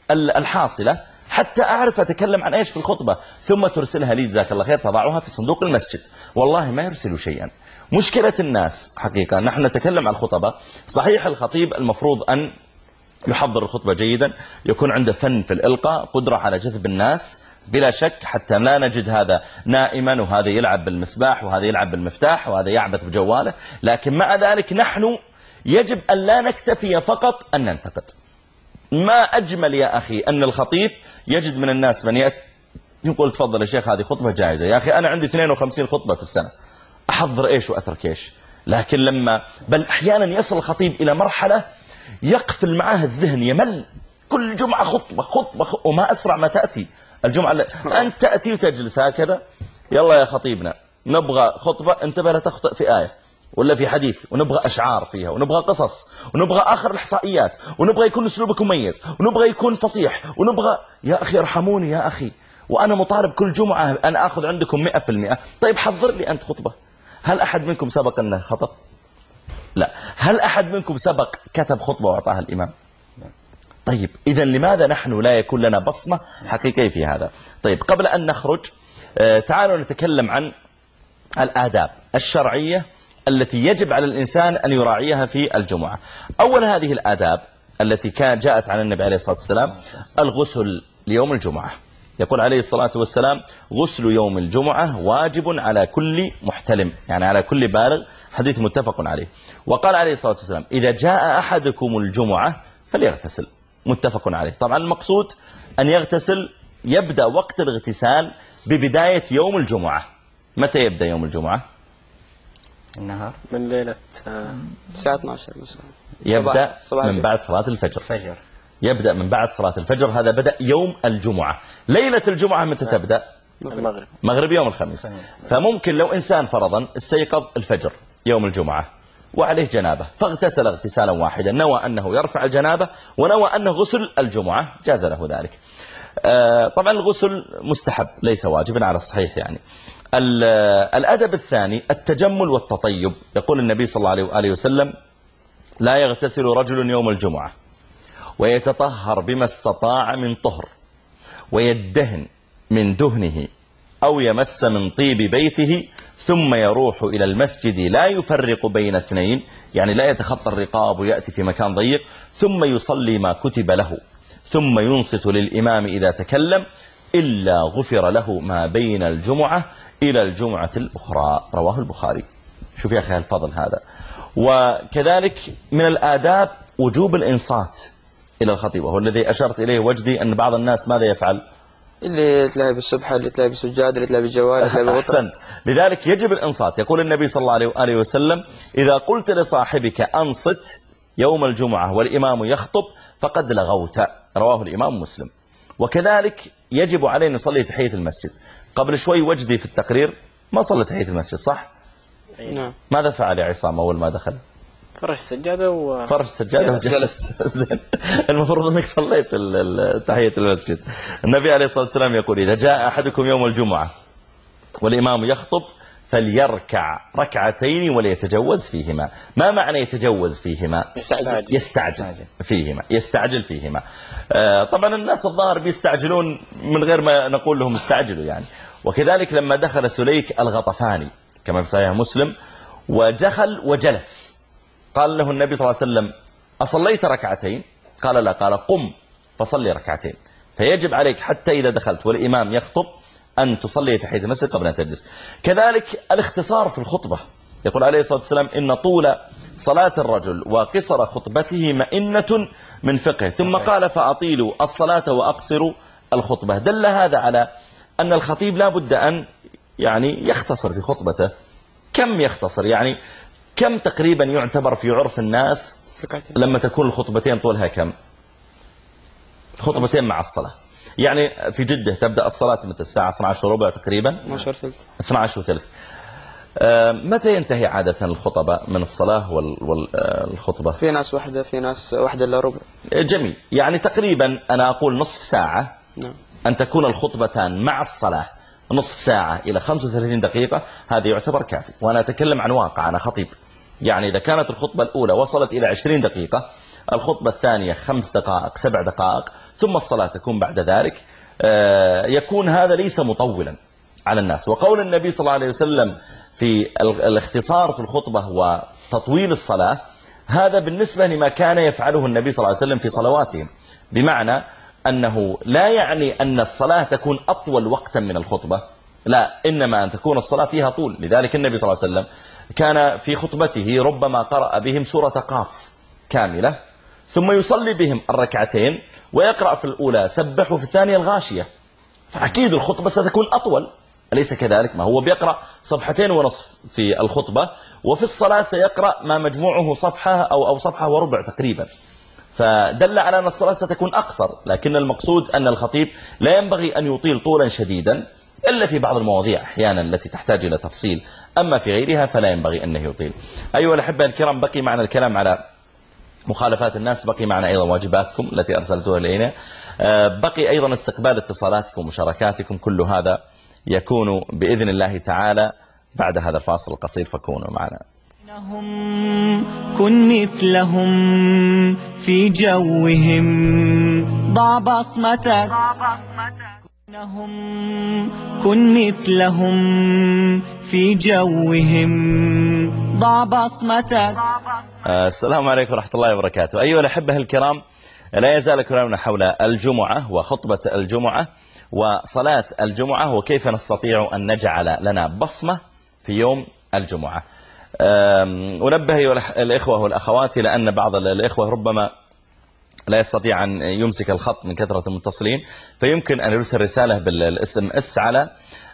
Speaker 2: الحاصلة حتى أعرف أتكلم عن إيش في الخطبة ثم ترسلها لي جزاك الله خير، تضعها في صندوق المسجد. والله ما يرسلوا شيئا. مشكلة الناس حقيقة نحن نتكلم عن الخطبة. صحيح الخطيب المفروض أن يحضر الخطبة جيدا، يكون عنده فن في الإلقاء، قدرة على جذب الناس بلا شك، حتى لا نجد هذا نائما وهذا يلعب بالمسباح وهذا يلعب بالمفتاح وهذا يعبث بجواله. لكن مع ذلك نحن يجب أن لا نكتفي فقط أن ننتقد. ما أجمل يا أخي أن الخطيب يجد من الناس من يأتي يقول تفضل يا شيخ هذه خطبة جائزة. يا أخي أنا عندي اثنين وخمسين خطبة في السنة، أحضر إيش وأترك إيش؟ لكن لما بل أحيانا يصل الخطيب إلى مرحلة يقفل معاه الذهن، يمل كل جمعة خطبة خطبة, خطبة وما أسرع ما تأتي الجمعة. أنت تأتي وتجلس هكذا يلا يا خطيبنا نبغى خطبة، انتبه لا تخطئ في آية ولا في حديث، ونبغى أشعار فيها ونبغى قصص ونبغى آخر الإحصائيات ونبغى يكون أسلوبك مميز ونبغى يكون فصيح ونبغى يا أخي ارحموني يا أخي وأنا مطالب كل جمعة أن أخذ عندكم مئة في المئة. طيب حضر لي أنت خطبة. هل أحد منكم سبق أنه خطب؟ لا. هل أحد منكم سبق كتب خطبة وأعطاها الإمام؟ طيب إذا لماذا نحن لا يكون لنا بصمة حقيقية في هذا؟ طيب قبل أن نخرج تعالوا نتكلم عن الآداب الشرعية التي يجب على الإنسان أن يراعيها في الجمعة. أول هذه الآداب التي كانت جاءت عن النبي عليه الصلاة والسلام الغسل ليوم الجمعة. يقول عليه الصلاة والسلام: غسل يوم الجمعة واجب على كل محتلم، يعني على كل بالغ، حديث متفق عليه. وقال عليه الصلاة والسلام: إذا جاء أحدكم الجمعة فليغتسل، متفق عليه. طبعا المقصود أن يغتسل، يبدأ وقت الاغتسال ببداية يوم الجمعة. متى يبدأ يوم الجمعة؟
Speaker 5: النهار من ليلة
Speaker 6: الساعة اثني عشر مساء،
Speaker 2: يبدأ من بعد صلاة الفجر.
Speaker 11: فجر.
Speaker 2: يبدأ من بعد صلاة الفجر، هذا بدأ يوم الجمعة. ليلة الجمعة متى تبدأ؟
Speaker 5: المغرب.
Speaker 2: مغرب يوم الخميس. فممكن لو إنسان فرضا استيقظ الفجر يوم الجمعة وعليه جنابه، فاغتسل اغتسالا واحدا، نوى أنه يرفع الجنابه ونوى أنه غسل الجمعة، جاز له ذلك. آه طبعا الغسل مستحب ليس واجبا على الصحيح. يعني الأدب الثاني التجمل والتطيب. يقول النبي صلى الله عليه وآله وسلم: لا يغتسل رجل يوم الجمعة ويتطهر بما استطاع من طهر ويدهن من دهنه أو يمس من طيب بيته ثم يروح إلى المسجد لا يفرق بين اثنين، يعني لا يتخطى الرقاب ويأتي في مكان ضيق، ثم يصلي ما كتب له ثم ينصت للإمام إذا تكلم إلا غفر له ما بين الجمعة إلى الجمعة الأخرى. رواه البخاري. شوف يا أخي الفضل هذا. وكذلك من الآداب وجوب الإنصات إلى الخطيب، وهو الذي أشرت إليه وجدي أن بعض الناس ماذا يفعل؟
Speaker 6: اللي تلاقي بالسبحة، اللي تلاقي بالسجاد، اللي تلاقي بالجوال، اللي تلاقي بالغطاء.
Speaker 2: أحسنت. لذلك يجب الإنصات. يقول النبي صلى الله عليه وآله وسلم: إذا قلت لصاحبك أنصت يوم الجمعة والإمام يخطب فقد لغوت. رواه الإمام مسلم. وكذلك يجب عليه أن يصلي تحية المسجد. قبل شوي وجدي في التقرير ما صلى تحية المسجد، صح؟
Speaker 5: نعم.
Speaker 2: ماذا فعل يا عصام أول ما دخل؟
Speaker 5: فرش السجادة و
Speaker 2: فرش السجادة وجلس. المفروض أنك صليت تحية المسجد. النبي عليه الصلاة والسلام يقول: إذا جاء أحدكم يوم الجمعة والإمام يخطب فليركع ركعتين وليتجوز فيهما. ما معنى يتجوز فيهما؟
Speaker 5: يستعجل,
Speaker 2: يستعجل فيهما، يستعجل فيهما. آه طبعا الناس الظاهر بيستعجلون من غير ما نقول لهم استعجلوا يعني. وكذلك لما دخل سليك الغطفاني كما في صحيح مسلم ودخل وجلس، قال له النبي صلى الله عليه وسلم: أصليت ركعتين؟ قال لا. قال: قم فصلي ركعتين. فيجب عليك حتى إذا دخلت والإمام يخطب أن تصلي تحية المسجد قبل أن تجلس. كذلك الاختصار في الخطبة. يقول عليه الصلاة والسلام: إن طول صلاة الرجل وقصر خطبته مئنة من فقه. ثم قال: فأطيلوا الصلاة وأقصروا الخطبة. دل هذا على أن الخطيب لا بد أن يعني يختصر في خطبته. كم يختصر؟ يعني كم تقريبا يعتبر في عرف الناس لما تكون الخطبتين طولها كم؟ خطبتين مع الصلاة. يعني في جدة تبدأ الصلاة متى؟ الساعة اثني عشر وربع تقريبا،
Speaker 6: اثني عشر وثلث.
Speaker 2: اثني عشر وثلث. متى ينتهي عادة الخطبة من الصلاة والخطبة؟
Speaker 6: في ناس واحدة، في ناس واحدة إلا ربع.
Speaker 2: جميل. يعني تقريبا أنا أقول نصف ساعة.
Speaker 6: نعم.
Speaker 2: أن تكون الخطبتان مع الصلاة نصف ساعة إلى خمسة وثلاثين دقيقة، هذا يعتبر كافي. وأنا أتكلم عن واقع، أنا خطيب. يعني إذا كانت الخطبة الأولى وصلت إلى عشرين دقيقة، الخطبة الثانية خمس دقائق سبع دقائق، ثم الصلاة تكون بعد ذلك، يكون هذا ليس مطولا على الناس. وقول النبي صلى الله عليه وسلم في الاختصار في الخطبة وتطويل الصلاة، هذا بالنسبة لما كان يفعله النبي صلى الله عليه وسلم في صلواتهم، بمعنى أنه لا يعني أن الصلاة تكون أطول وقتا من الخطبة، لا، إنما أن تكون الصلاة فيها طول. لذلك النبي صلى الله عليه وسلم كان في خطبته ربما قرأ بهم سورة قاف كاملة، ثم يصلي بهم الركعتين ويقرأ في الأولى سبح وفي الثانية الغاشية. فأكيد الخطبة ستكون أطول، أليس كذلك؟ ما هو بيقرأ صفحتين ونصف في الخطبة، وفي الصلاة سيقرأ ما مجموعه صفحة أو أو صفحة وربع تقريبا. فدل على أن الصلاة ستكون أقصر، لكن المقصود أن الخطيب لا ينبغي أن يطيل طولا شديدا إلا في بعض المواضيع أحيانا التي تحتاج إلى تفصيل، أما في غيرها فلا ينبغي أنه يطيل. أيها الأحبة الكرام، بقي معنا الكلام على مخالفات الناس، بقي معنا أيضا واجباتكم التي أرسلتوها إلينا، بقي أيضا استقبال اتصالاتكم ومشاركاتكم. كل هذا يكون بإذن الله تعالى بعد هذا الفاصل القصير، فكونوا معنا.
Speaker 1: كن مثلهم في جوهم، ضع بصمتك كن مثلهم في جوهم ضع بصمتك.
Speaker 2: السلام عليكم ورحمة الله وبركاته. أيها الأحبة الكرام، لا يزال كلامنا حول الجمعة وخطبة الجمعة وصلاة الجمعة وكيف نستطيع أن نجعل لنا بصمة في يوم الجمعة. أنبه الإخوة والأخوات إلى أن بعض الإخوة ربما لا يستطيع أن يمسك الخط من كثرة المتصلين، فيمكن أن يرسل رسالة بالاس ام اس على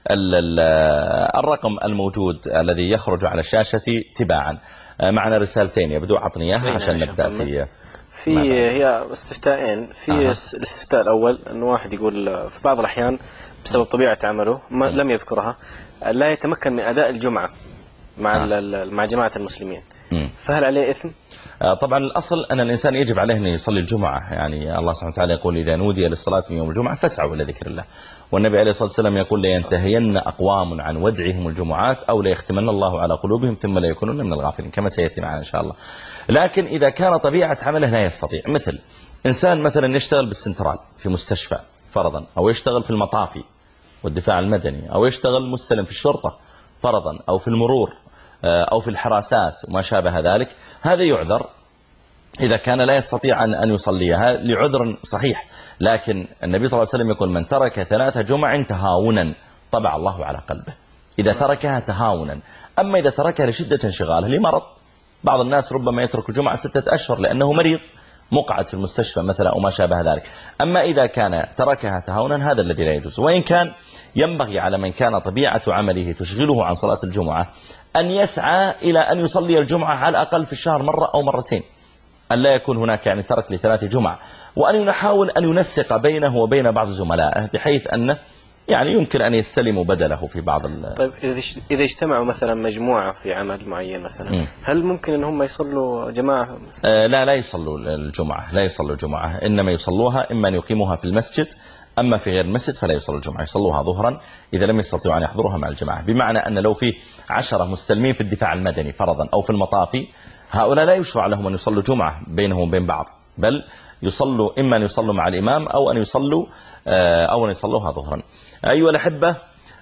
Speaker 2: الرقم الموجود الذي يخرج على الشاشة تباعا. معنا رسالتين يبدو، عطني إياها عشان نبدأ في
Speaker 5: في هي استفتاءين. في آه. الاستفتاء الأول أنه واحد يقول في بعض الأحيان بسبب طبيعة عمله ما لم يذكرها لا يتمكن من أداء الجمعة مع آه. مع جماعة المسلمين، م. فهل عليه إثم؟
Speaker 2: طبعا الأصل أن الإنسان يجب عليه أن يصلي الجمعة، يعني الله سبحانه وتعالى يقول إذا نودي للصلاة من يوم الجمعة فاسعوا إلى ذكر الله، والنبي عليه الصلاة والسلام يقول لينتهين أقوام عن ودعهم الجمعات أو ليختمن الله على قلوبهم ثم لا يكونون من الغافلين، كما سيأتي معنا إن شاء الله. لكن إذا كان طبيعة عمله لا يستطيع، مثل إنسان مثلا يشتغل بالسنترال في مستشفى فرضا، أو يشتغل في المطافي والدفاع المدني، أو يشتغل مستلم في الشرطة فرضا، أو في المرور، أو في الحراسات وما شابه ذلك، هذا يعذر إذا كان لا يستطيع أن يصليها لعذر صحيح. لكن النبي صلى الله عليه وسلم يقول من ترك ثلاث جمع تهاونا طبع الله على قلبه، إذا تركها تهاونا. أما إذا تركها لشدة انشغاله لمرض، بعض الناس ربما يترك الجمعة ستة أشهر لأنه مريض مقعد في المستشفى مثلا أو ما شابه ذلك. أما إذا كان تركها تهاونا هذا الذي لا يجوز. وإن كان ينبغي على من كان طبيعة عمله تشغله عن صلاة الجمعة أن يسعى إلى أن يصلي الجمعة على الأقل في الشهر مرة أو مرتين، أن لا يكون هناك يعني ترك لثلاث جمع، وأن يحاول أن ينسق بينه وبين بعض زملائه بحيث أنه يعني يمكن أن يستلموا بدله في بعض ال...
Speaker 5: طيب إذا اجتمعوا مثلا مجموعة في عمل معين مثلا م. هل ممكن أن هم يصلوا جماعة؟
Speaker 2: آه لا لا يصلوا الجمعة، لا يصلوا الجمعة، إنما يصلوها إما أن يقيموها في المسجد، أما في غير المسجد فلا يصلوا الجمعة، يصلوها ظهرا إذا لم يستطيعوا أن يحضروها مع الجماعة. بمعنى أن لو في عشرة مستلمين في الدفاع المدني فرضا أو في المطافي، هؤلاء لا يشرع لهم أن يصلوا جمعة بينهم وبين بعض، بل يصلوا إما أن يصلوا مع الإمام أو أن يصلوا أو أن يصلوها ظهرا. أيها الأحبة،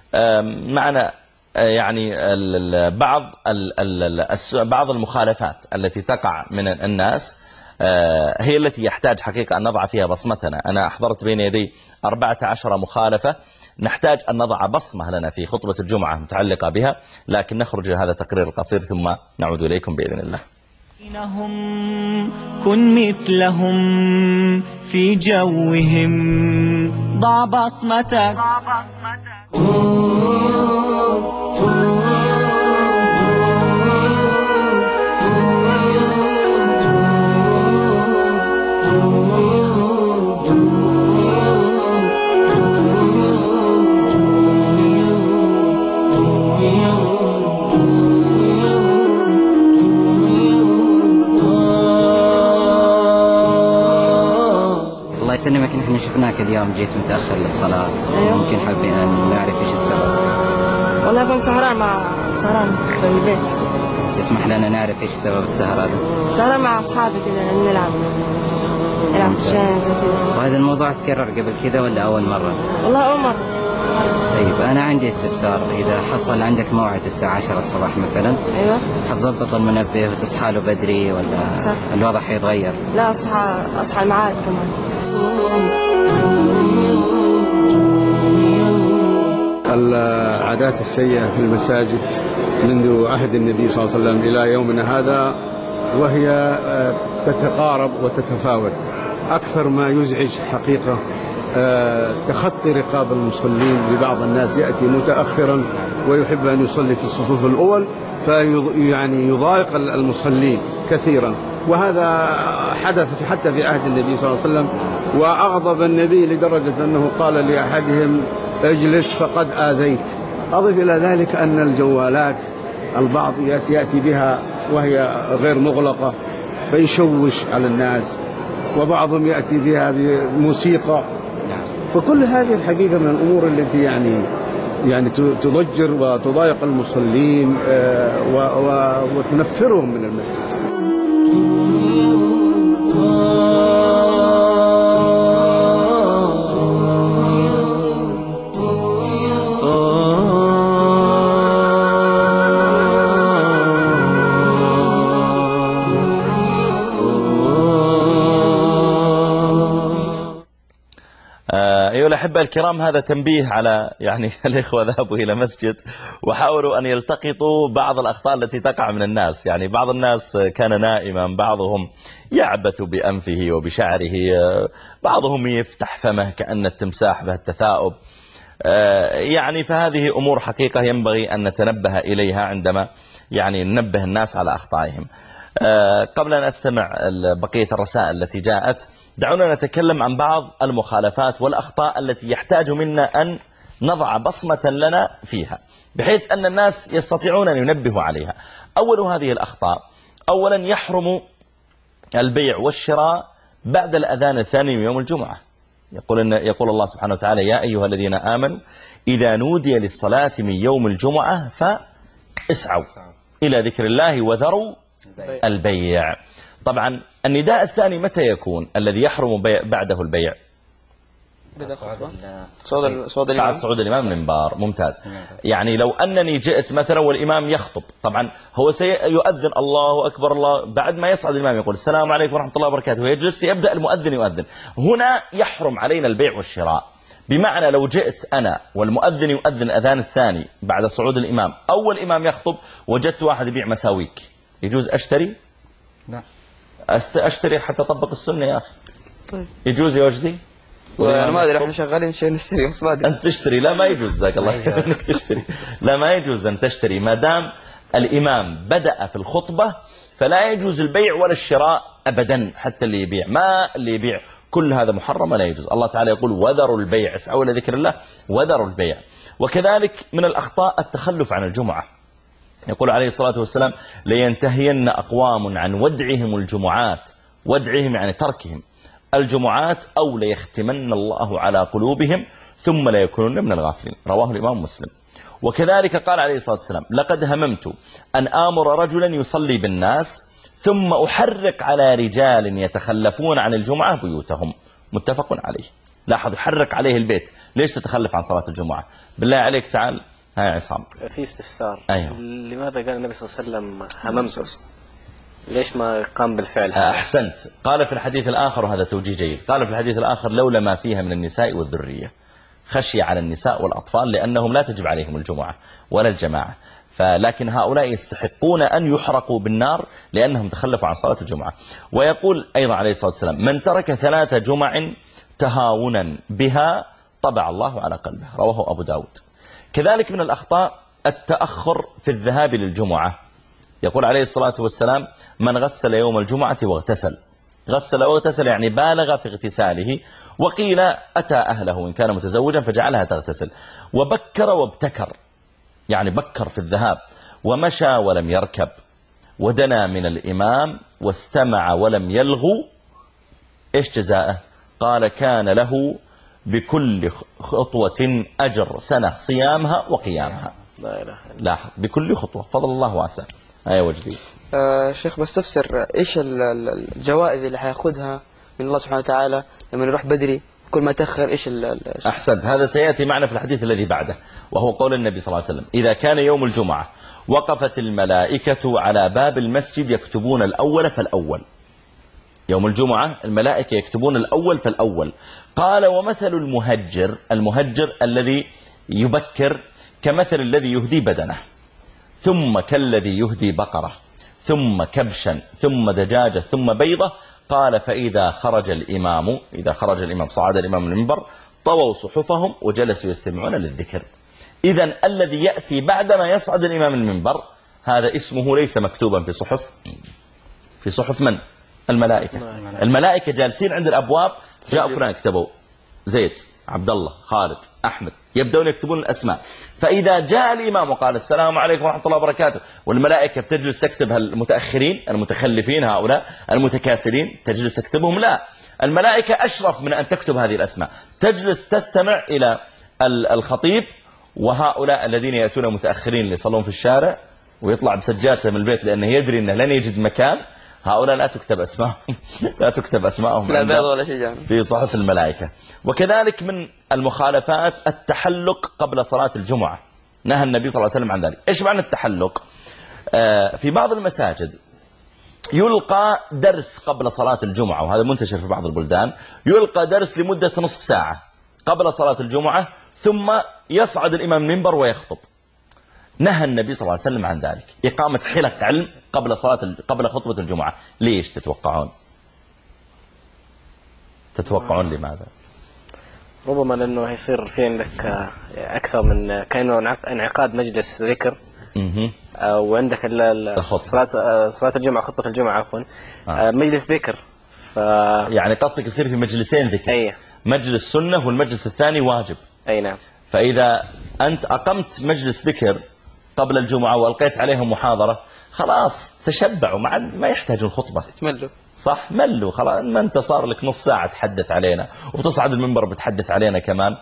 Speaker 2: معنا يعني بعض بعض المخالفات التي تقع من الناس هي التي يحتاج حقيقة أن نضع فيها بصمتنا. أنا أحضرت بين يدي أربعة عشر مخالفة نحتاج أن نضع بصمة لنا في خطبة الجمعة متعلقة بها، لكن نخرج هذا التقرير القصير ثم نعود إليكم بإذن الله.
Speaker 1: كن مثلهم في جوهم ضع بصمتك.
Speaker 11: سلمك، نحن شفناك اليوم جيت متأخر للصلاة. أيوه. ممكن حابين أن نعرف إيش السبب؟
Speaker 13: والله كنت سهران مع سهران في البيت.
Speaker 11: تسمح لنا نعرف إيش سبب السهر هذا؟
Speaker 13: سهران مع أصحابي كذا نلعب نلعب شاي زي كذا.
Speaker 11: وهذا الموضوع تكرر قبل كذا ولا أول مرة؟
Speaker 13: والله أول مرة.
Speaker 11: طيب أنا عندي استفسار، إذا حصل عندك موعد الساعة عشرة الصباح مثلا،
Speaker 13: أيوه،
Speaker 11: حتظبط المنبه وتصحى له بدري ولا صح. الوضع حيتغير؟
Speaker 13: لا، أصحى أصحى المعاد كمان.
Speaker 14: العادات السيئة في المساجد منذ عهد النبي صلى الله عليه وسلم إلى يومنا هذا، وهي تتقارب وتتفاوت. أكثر ما يزعج حقيقة تخطي رقاب المصلين لبعض الناس، يأتي متأخرا ويحب أن يصلي في الصفوف الأول فيعني يضايق المصلين كثيرا، وهذا حدث حتى في عهد النبي صلى الله عليه وسلم. وأغضب النبي لدرجة أنه قال لأحدهم اجلس فقد آذيت. أضف إلى ذلك أن الجوالات البعض يأتي بها وهي غير مغلقة فيشوش على الناس، وبعضهم يأتي بها بموسيقى. فكل هذه الحقيقة من الأمور التي يعني يعني تضجر وتضايق المصلين وتنفرهم من المسجد.
Speaker 2: أحبة الكرام هذا تنبيه على يعني الإخوة ذهبوا إلى مسجد وحاولوا أن يلتقطوا بعض الأخطاء التي تقع من الناس. يعني بعض الناس كان نائما، بعضهم يعبث بأنفه وبشعره، بعضهم يفتح فمه كأن التمساح به التثاؤب. يعني فهذه أمور حقيقة ينبغي أن نتنبه إليها عندما يعني ننبه الناس على أخطائهم. قبل أن أستمع بقية الرسائل التي جاءت، دعونا نتكلم عن بعض المخالفات والأخطاء التي يحتاج منا أن نضع بصمة لنا فيها بحيث أن الناس يستطيعون أن ينبهوا عليها. أول هذه الأخطاء، أولا يحرم البيع والشراء بعد الأذان الثاني من يوم الجمعة. يقول, إن يقول الله سبحانه وتعالى: يا أيها الذين آمنوا إذا نودي للصلاة من يوم الجمعة فاسعوا إلى ذكر الله وذروا البيع. طبعا النداء الثاني متى يكون الذي يحرم بيع بعده البيع؟ بعد صعود الإمام من المنبر. ممتاز. يعني لو أنني جئت مثلا والإمام يخطب، طبعا هو سيؤذن الله أكبر الله، بعد ما يصعد الإمام يقول السلام عليكم ورحمة الله وبركاته ويجلس، يبدأ المؤذن يؤذن. هنا يحرم علينا البيع والشراء. بمعنى لو جئت أنا والمؤذن يؤذن أذان الثاني بعد صعود الإمام، أول إمام يخطب وجدت واحد يبيع مساويك، يجوز أشتري؟
Speaker 11: لا.
Speaker 2: أشتري حتى أطبق السنة يا أخي.
Speaker 6: طيب
Speaker 2: يجوز يا وجدي؟
Speaker 6: وانا ما ادري احنا شغالين شيء نشتري بس ما ادري.
Speaker 2: انت تشتري؟ لا ما يجوز، جزاك الله خير انك تشتري. لا ما يجوز ان تشتري ما دام الامام بدأ في الخطبة، فلا يجوز البيع ولا الشراء ابدا. حتى اللي يبيع، ما اللي يبيع، كل هذا محرم ولا يجوز. الله تعالى يقول: وذروا البيع، اسعوا الى ذكر الله وذروا البيع. وكذلك من الاخطاء التخلف عن الجمعة. يقول عليه الصلاة والسلام: لينتهين اقوام عن ودعهم الجمعات. ودعهم يعني تركهم الجمعات أو ليختمن الله على قلوبهم ثم لا يكونون من الغافلين. رواه الإمام مسلم. وكذلك قال عليه الصلاة والسلام: لقد هممت أن آمر رجلا يصلي بالناس ثم أحرق على رجال يتخلفون عن الجمعة بيوتهم. متفق عليه. لاحظ، يحرق عليه البيت. ليش تتخلف عن صلاة الجمعة؟ بالله عليك تعال. هاي عصام
Speaker 5: في استفسار.
Speaker 2: أيوه.
Speaker 5: لماذا قال النبي صلى الله عليه وسلم هممت؟ ليش ما قام بالفعل؟
Speaker 2: أحسنت. قال في الحديث الآخر، وهذا توجيه جيد، قال في الحديث الآخر: لولا ما فيها من النساء والذرية. خشي على النساء والأطفال لأنهم لا تجب عليهم الجمعة ولا الجماعة، فلكن هؤلاء يستحقون أن يحرقوا بالنار لأنهم تخلفوا عن صلاة الجمعة. ويقول أيضا عليه الصلاة والسلام: من ترك ثلاث جمع تهاونا بها طبع الله على قلبه. رواه أبو داود. كذلك من الأخطاء التأخر في الذهاب للجمعة. يقول عليه الصلاة والسلام: من غسل يوم الجمعة واغتسل. غسل واغتسل يعني بالغ في اغتساله. وقيل أتى أهله إن كان متزوجا فجعلها تغتسل. وبكر وابتكر يعني بكر في الذهاب. ومشى ولم يركب. ودنا من الإمام واستمع ولم يلغو. إيش جزاءه؟ قال: كان له بكل خطوة أجر سنة صيامها وقيامها.
Speaker 5: لا إله إلا
Speaker 2: لا، بكل خطوة. فضل الله واسع. أي وجدي.
Speaker 6: آه شيخ بس تفسر إيش الجوائز اللي حياخدها من الله سبحانه وتعالى لما يروح بدري كل ما تأخر؟ إيش
Speaker 2: أحسنت. هذا سيأتي معنا في الحديث الذي بعده، وهو قول النبي صلى الله عليه وسلم: إذا كان يوم الجمعة وقفت الملائكة على باب المسجد يكتبون الأول فالأول. يوم الجمعة الملائكة يكتبون الأول فالأول. قال: ومثل المهجر، المهجر الذي يبكر كمثل الذي يهدي بدنه، ثم كالذي يهدي بقرة، ثم كبشا، ثم دجاجة، ثم بيضة. قال: فإذا خرج الإمام، إذا خرج الإمام صعد الإمام من المنبر طووا صحفهم وجلسوا يستمعون للذكر. إذن الذي يأتي بعدما يصعد الإمام من المنبر هذا اسمه ليس مكتوبا في صحف، في صحف من؟ الملائكة. الملائكة جالسين عند الأبواب، جاء فلان كتبوا زيد، عبد الله، خالد، أحمد، يبدأون يكتبون الأسماء. فإذا جاء الإمام وقال: السلام عليكم ورحمة الله وبركاته، والملائكة بتجلس تكتب المتأخرين المتخلفين هؤلاء المتكاسلين تجلس تكتبهم؟ لا، الملائكة أشرف من أن تكتب هذه الأسماء، تجلس تستمع إلى الخطيب. وهؤلاء الذين يأتون متأخرين اللي يصلون في الشارع ويطلع بسجاته من البيت لأنه يدري أنه لن يجد مكان، هؤلاء لا تكتب أسماءهم لا تكتب أسماءهم في صحف الملائكة. وكذلك من المخالفات التحلق قبل صلاة الجمعة. نهى النبي صلى الله عليه وسلم عن ذلك. إيش معنى التحلق؟ آه في بعض المساجد يلقى درس قبل صلاة الجمعة، وهذا منتشر في بعض البلدان، يلقى درس لمدة نصف ساعة قبل صلاة الجمعة ثم يصعد الإمام المنبر ويخطب. نهى النبي صلى الله عليه وسلم عن ذلك، إقامة حلق علم قبل صلاة قبل خطبة الجمعة. ليش تتوقعون؟ تتوقعون لماذا؟
Speaker 5: ربما لأنه هيصير في عندك أكثر من كأنه انعقاد مجلس ذكر، وعندك صلاة صلاة الجمعة خطبة الجمعة عفوا آه. مجلس ذكر. ف...
Speaker 2: يعني قصدك يصير في مجلسين ذكر.
Speaker 5: أيه.
Speaker 2: مجلس سنة والمجلس الثاني واجب.
Speaker 5: أي نعم.
Speaker 2: فإذا أنت أقمت مجلس ذكر قبل الجمعة وألقيت عليهم محاضرة، خلاص تشبعوا، مع ما يحتاجون خطبة.
Speaker 5: تملوا.
Speaker 2: صح، ملوا خلاص. ما أنت صار لك نص ساعة تحدث علينا وتصعد المنبر بتحدث علينا كمان.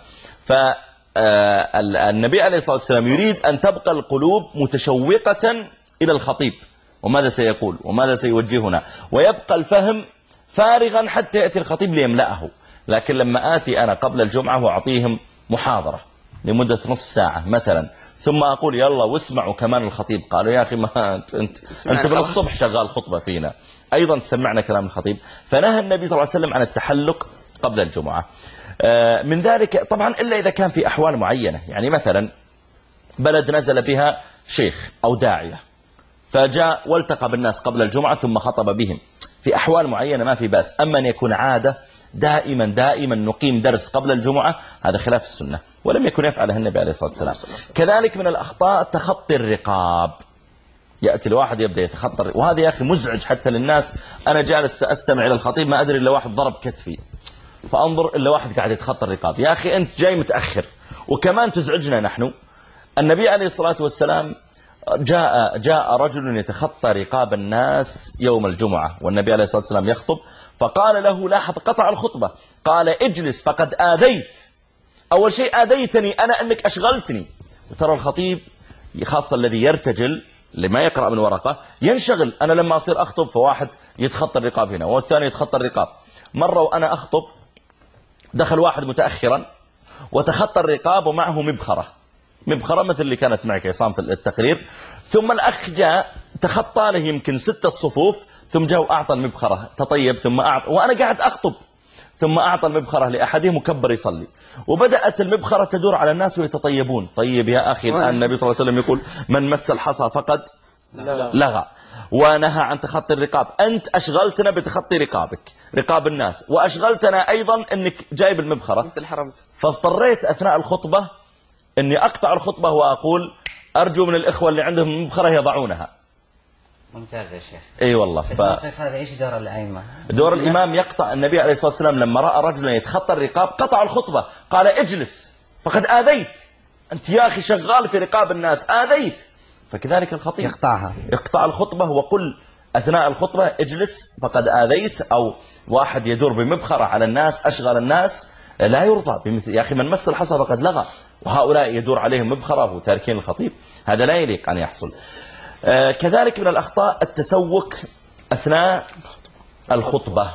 Speaker 2: فالنبي عليه الصلاة والسلام يريد أن تبقى القلوب متشوقة إلى الخطيب وماذا سيقول وماذا سيوجهنا، ويبقى الفهم فارغا حتى يأتي الخطيب ليملأه. لكن لما آتي أنا قبل الجمعة وأعطيهم محاضرة لمدة نصف ساعة مثلا، ثم أقول يلا واسمعوا كمان الخطيب، قالوا يا أخي ما أنت أنت, أنت من الصبح شغال خطبة فينا، أيضا سمعنا كلام الخطيب. فنهى النبي صلى الله عليه وسلم عن التحلق قبل الجمعة. من ذلك طبعا إلا إذا كان في أحوال معينة، يعني مثلا بلد نزل بها شيخ أو داعية فجاء والتقى بالناس قبل الجمعة ثم خطب بهم، في أحوال معينة ما في بأس. أما أن يكون عادة دائما دائما نقيم درس قبل الجمعة، هذا خلاف السنة ولم يكن يفعله النبي عليه الصلاة والسلام. كذلك من الأخطاء تخطي الرقاب، يأتي الواحد يبدأ يتخطى، وهذا يا أخي مزعج حتى للناس. أنا جالس أستمع إلى الخطيب ما أدري إلا واحد ضرب كتفي فأنظر إلا واحد قاعد يتخطى الرقاب. يا أخي أنت جاي متأخر وكمان تزعجنا نحن. النبي عليه الصلاة والسلام جاء جاء رجل يتخطى رقاب الناس يوم الجمعة والنبي عليه الصلاة والسلام يخطب، فقال له لاحظ قطع الخطبة، قال اجلس فقد آذيت. أول شيء آذيتني أنا أنك أشغلتني. وترى الخطيب خاصة الذي يرتجل لما يقرأ من ورقة ينشغل. أنا لما أصير أخطب فواحد يتخطى الرقاب هنا والثاني يتخطى الرقاب. مرة وأنا أخطب دخل واحد متأخرا وتخطى الرقاب ومعه مبخرة، مبخرة مثل اللي كانت معك عصام في التقرير. ثم الأخ جاء تخطى له يمكن ستة صفوف ثم جاء وأعطى المبخرة، تطيب ثم أعطى، وأنا قاعد أخطب ثم أعطى المبخرة لأحدهم وكبر يصلي، وبدأت المبخرة تدور على الناس ويتطيبون. طيب يا أخي الآن النبي صلى الله عليه وسلم يقول من مس الحصى فقد لغى ونهى عن تخطي الرقاب. أنت أشغلتنا بتخطي رقابك رقاب الناس، وأشغلتنا أيضا أنك جايب المبخرة، فاضطريت أثناء الخطبة أني أقطع الخطبة وأقول أرجو من الإخوة اللي عندهم المبخرة يضعونها.
Speaker 11: ممتاز يا شيخ.
Speaker 2: اي والله. ف...
Speaker 11: هذا ايش دور الائمه؟
Speaker 2: دور الامام يقطع. النبي عليه الصلاه والسلام لما راى رجلا يتخطى الرقاب قطع الخطبه، قال اجلس فقد اذيت، انت يا اخي شغال في رقاب الناس اذيت. فكذلك الخطيب
Speaker 11: يقطعها،
Speaker 2: يقطع الخطبه وقل اثناء الخطبه اجلس فقد اذيت. او واحد يدور بمبخره على الناس اشغل الناس، لا يرضى بمثل يا اخي من مس الحصى فقد لغى، وهؤلاء يدور عليهم مبخره وتاركين الخطيب، هذا لا يليق ان يحصل. آه كذلك من الأخطاء التسوك أثناء الخطبة،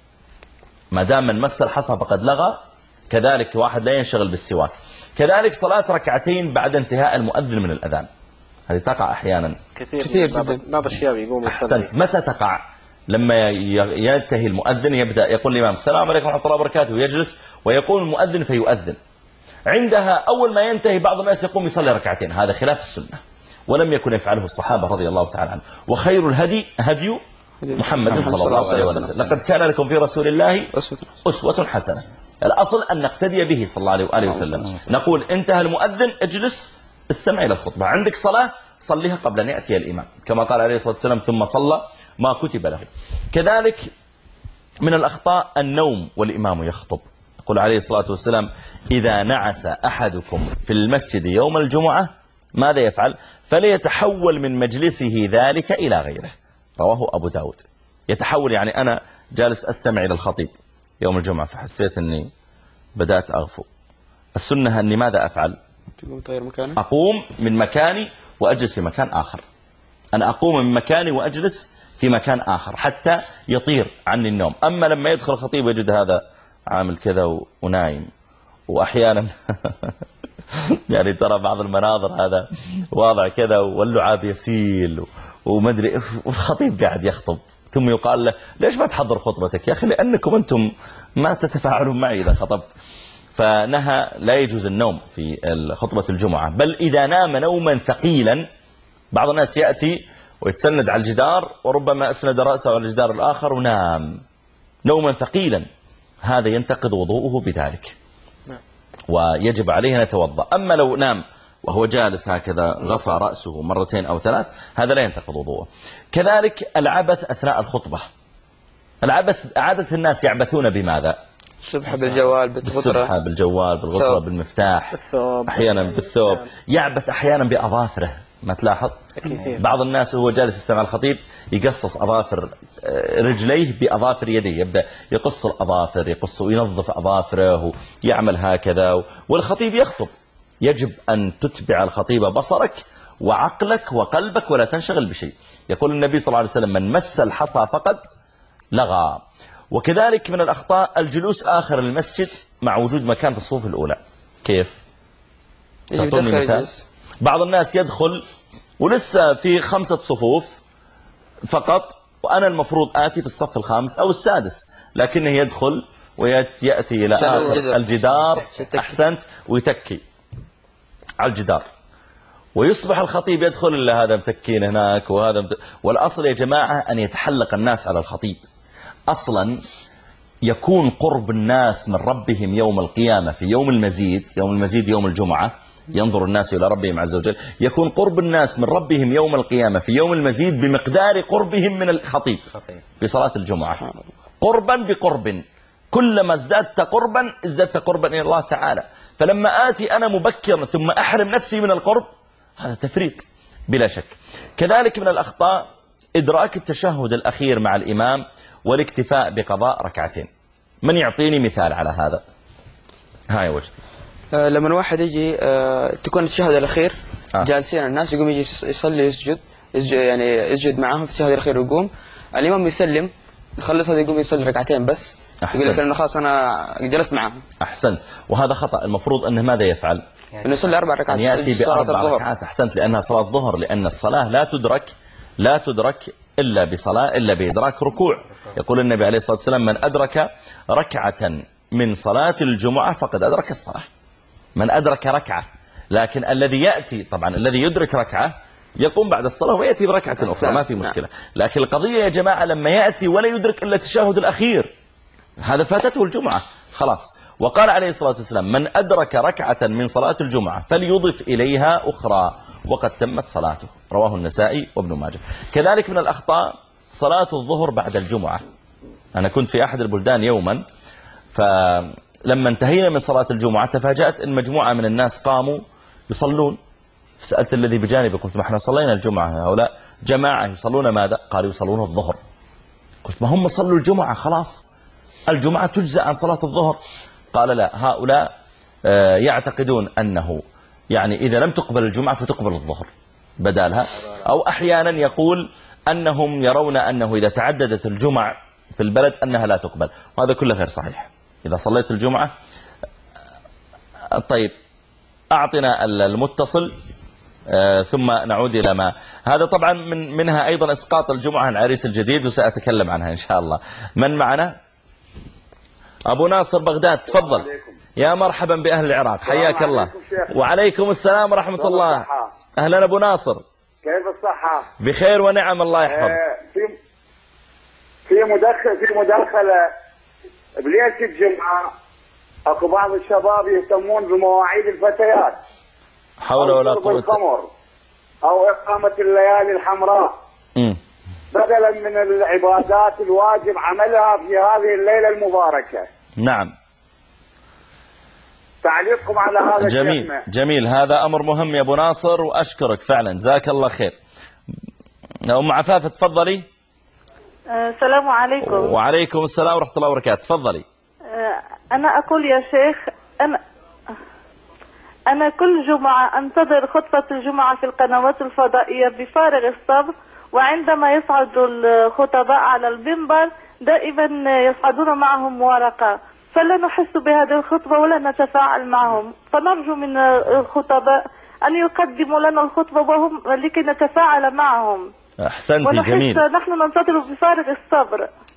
Speaker 2: ما دام من مس الحصى فقد لغى. كذلك واحد لا ينشغل بالسواك. كذلك صلاة ركعتين بعد انتهاء المؤذن من الأذان، هذه تقع أحيانا
Speaker 5: كثير, كثير جدا. بعض الشباب يقوم يصلي.
Speaker 2: متى تقع؟ لما ينتهي المؤذن يبدأ يقول الإمام السلام عليكم ورحمة الله وبركاته ويجلس ويقوم المؤذن فيؤذن. عندها أول ما ينتهي بعض الناس يقوم يصلي ركعتين، هذا خلاف السنة ولم يكن يفعله الصحابة رضي الله تعالى عنهم. وخير الهدي هدي محمد صلى الله عليه وسلم، لقد كان لكم في رسول الله أسوة حسنة. الأصل أن نقتدي به صلى الله عليه وسلم. نقول انتهى المؤذن اجلس استمع إلى الخطبة، عندك صلاة صليها قبل أن يأتي الإمام كما قال عليه الصلاة والسلام ثم صلى ما كتب له. كذلك من الأخطاء النوم والإمام يخطب. يقول عليه الصلاة والسلام إذا نعس أحدكم في المسجد يوم الجمعة ماذا يفعل؟ فليتحول من مجلسه ذلك إلى غيره. رواه أبو داود. يتحول يعني أنا جالس أستمع إلى الخطيب يوم الجمعة فحسيت أني بدأت أغفو. السنة أني ماذا أفعل؟ أقوم من مكاني وأجلس في مكان آخر. أنا أقوم من مكاني وأجلس في مكان آخر حتى يطير عني النوم. أما لما يدخل الخطيب ويجد هذا عامل كذا ونايم، وأحيانا يعني ترى بعض المناظر هذا واضع كذا واللعاب يسيل ومدري، والخطيب قاعد يخطب ثم يقال له ليش ما تحضر خطبتك؟ يا أخي لأنكم أنتم ما تتفاعلون معي إذا خطبت. فنهى لا يجوز النوم في خطبة الجمعة، بل إذا نام نوما ثقيلا، بعض الناس يأتي ويتسند على الجدار وربما أسند رأسه على الجدار الآخر ونام نوما ثقيلا، هذا ينتقض وضوءه بذلك ويجب عليه أن يتوضأ. أما لو نام وهو جالس هكذا غفى رأسه مرتين أو ثلاث، هذا لا ينتقض وضوءه. كذلك العبث أثناء الخطبة. العبث عادة الناس يعبثون بماذا؟
Speaker 6: السبحة بالجوال،
Speaker 2: بالسبحة بالجوال، بالغطرة، بالمفتاح، أحيانا بالثوب، يعبث أحيانا بأظافره. ما تلاحظ؟ بعض الناس وهو جالس يستمع الخطيب يقصص أظافر رجليه بأظافر يديه، يبدأ يقص الأظافر، يقص وينظف أظافره ويعمل هكذا، والخطيب يخطب. يجب أن تتبع الخطيب بصرك وعقلك وقلبك ولا تنشغل بشيء. يقول النبي صلى الله عليه وسلم: من مس الحصى فقد لغى. وكذلك من الأخطاء الجلوس آخر المسجد مع وجود مكان في الصفوف الأولى. كيف؟ تعطوني مثال. بعض الناس يدخل ولسه في خمسة صفوف فقط، وأنا المفروض آتي في الصف الخامس أو السادس، لكنه يدخل ويأتي إلى آخر الجدار، أحسنت، ويتكي على الجدار، ويصبح الخطيب يدخل إلا هذا متكين هناك وهذا مت... والأصل يا جماعة أن يتحلق الناس على الخطيب. أصلا يكون قرب الناس من ربهم يوم القيامة في يوم المزيد، يوم المزيد يوم الجمعة، ينظر الناس إلى ربهم عز وجل، يكون قرب الناس من ربهم يوم القيامة في يوم المزيد بمقدار قربهم من الخطيب في صلاة الجمعة، قربا بقرب. كلما ازدادت قربا ازدادت قربا إلى الله تعالى. فلما آتي أنا مبكرا ثم أحرم نفسي من القرب، هذا تفريط بلا شك. كذلك من الأخطاء إدراك التشهد الأخير مع الإمام والاكتفاء بقضاء ركعتين. من يعطيني مثال على هذا؟ هاي وجدي.
Speaker 6: آه لما الواحد يجي آه تكون التشهد الأخير آه. جالسين الناس، يقوم يجي يصلي يسجد, يسجد يعني يسجد معهم في التشهد الأخير، ويقوم الإمام يسلم يخلص هذا يقوم يصلي ركعتين بس. أحسن. يقول لك أنه خلاص أنا جلست معهم.
Speaker 2: أحسنت. وهذا خطأ. المفروض أنه ماذا يفعل؟
Speaker 6: أنه يصلي أربع ركعات،
Speaker 2: يأتي بأربع ركعات. أحسنت، لأنها صلاة الظهر، لأن الصلاة لا تدرك لا تدرك إلا بصلاة إلا بإدراك ركوع. يقول النبي عليه الصلاة والسلام: من أدرك ركعة من صلاة الجمعة فقد أدرك الصلاة. من أدرك ركعة. لكن الذي يأتي طبعا الذي يدرك ركعة يقوم بعد الصلاة ويأتي بركعة أخرى، ما في مشكلة. لكن القضية يا جماعة لما يأتي ولا يدرك إلا التشهد الأخير، هذا فاتته الجمعة خلاص. وقال عليه الصلاة والسلام: من أدرك ركعة من صلاة الجمعة فليضف إليها أخرى وقد تمت صلاته. رواه النسائي وابن ماجه. كذلك من الأخطاء صلاة الظهر بعد الجمعة. أنا كنت في أحد البلدان يوما، فلما انتهينا من صلاة الجمعة تفاجأت أن مجموعة من الناس قاموا يصلون. فسألت الذي بجانبي، قلت: ما احنا صلينا الجمعة، هؤلاء جماعة يصلون ماذا؟ قالوا: يصلون الظهر. قلت: ما هم صلوا الجمعة خلاص، الجمعة تجزأ عن صلاة الظهر. قال: لا، هؤلاء يعتقدون أنه يعني إذا لم تقبل الجمعة فتقبل الظهر بدالها، أو أحيانا يقول أنهم يرون أنه إذا تعددت الجمعة في البلد أنها لا تقبل، وهذا كله غير صحيح. إذا صليت الجمعة، طيب أعطنا المتصل آه ثم نعود إلى ما هذا. طبعا من منها أيضا إسقاط الجمعة العريس الجديد، وسأتكلم عنها إن شاء الله. من معنا؟ أبو ناصر بغداد، تفضل. يا مرحبا بأهل العراق، حياك الله. وعليكم السلام ورحمة الله. أهلا أبو ناصر،
Speaker 8: كيف الصحة؟
Speaker 2: بخير ونعم، الله يحفظ.
Speaker 8: آه في في مدخل في مداخلة بليلة الجمعة، اكو بعض الشباب يهتمون بمواعيد الفتيات،
Speaker 2: حول ولا قوة،
Speaker 8: الخمر او اقامة الليالي الحمراء، م. بدلا من العبادات الواجب عملها في هذه الليلة المباركة.
Speaker 2: نعم.
Speaker 8: تعليقكم على هذا؟
Speaker 2: جميل
Speaker 8: شيخنا.
Speaker 2: جميل، هذا أمر مهم يا أبو ناصر، وأشكرك فعلا، جزاك الله خير. أم عفافة تفضلي.
Speaker 9: السلام عليكم.
Speaker 2: وعليكم السلام ورحمة الله وبركاته، تفضلي.
Speaker 9: أنا أقول يا شيخ، أنا أنا كل جمعة أنتظر خطبة الجمعة في القنوات الفضائية بفارغ الصبر، وعندما يصعد الخطباء على المنبر دائما يصعدون معهم ورقة، فلا نحس بهذه الخطبة ولا نتفاعل معهم، فنرجو من الخطباء أن يقدموا لنا الخطبة وهم لكي نتفاعل معهم.
Speaker 2: أحسنتي، جميل.
Speaker 9: نحن ننتظر بفارغ الصبر.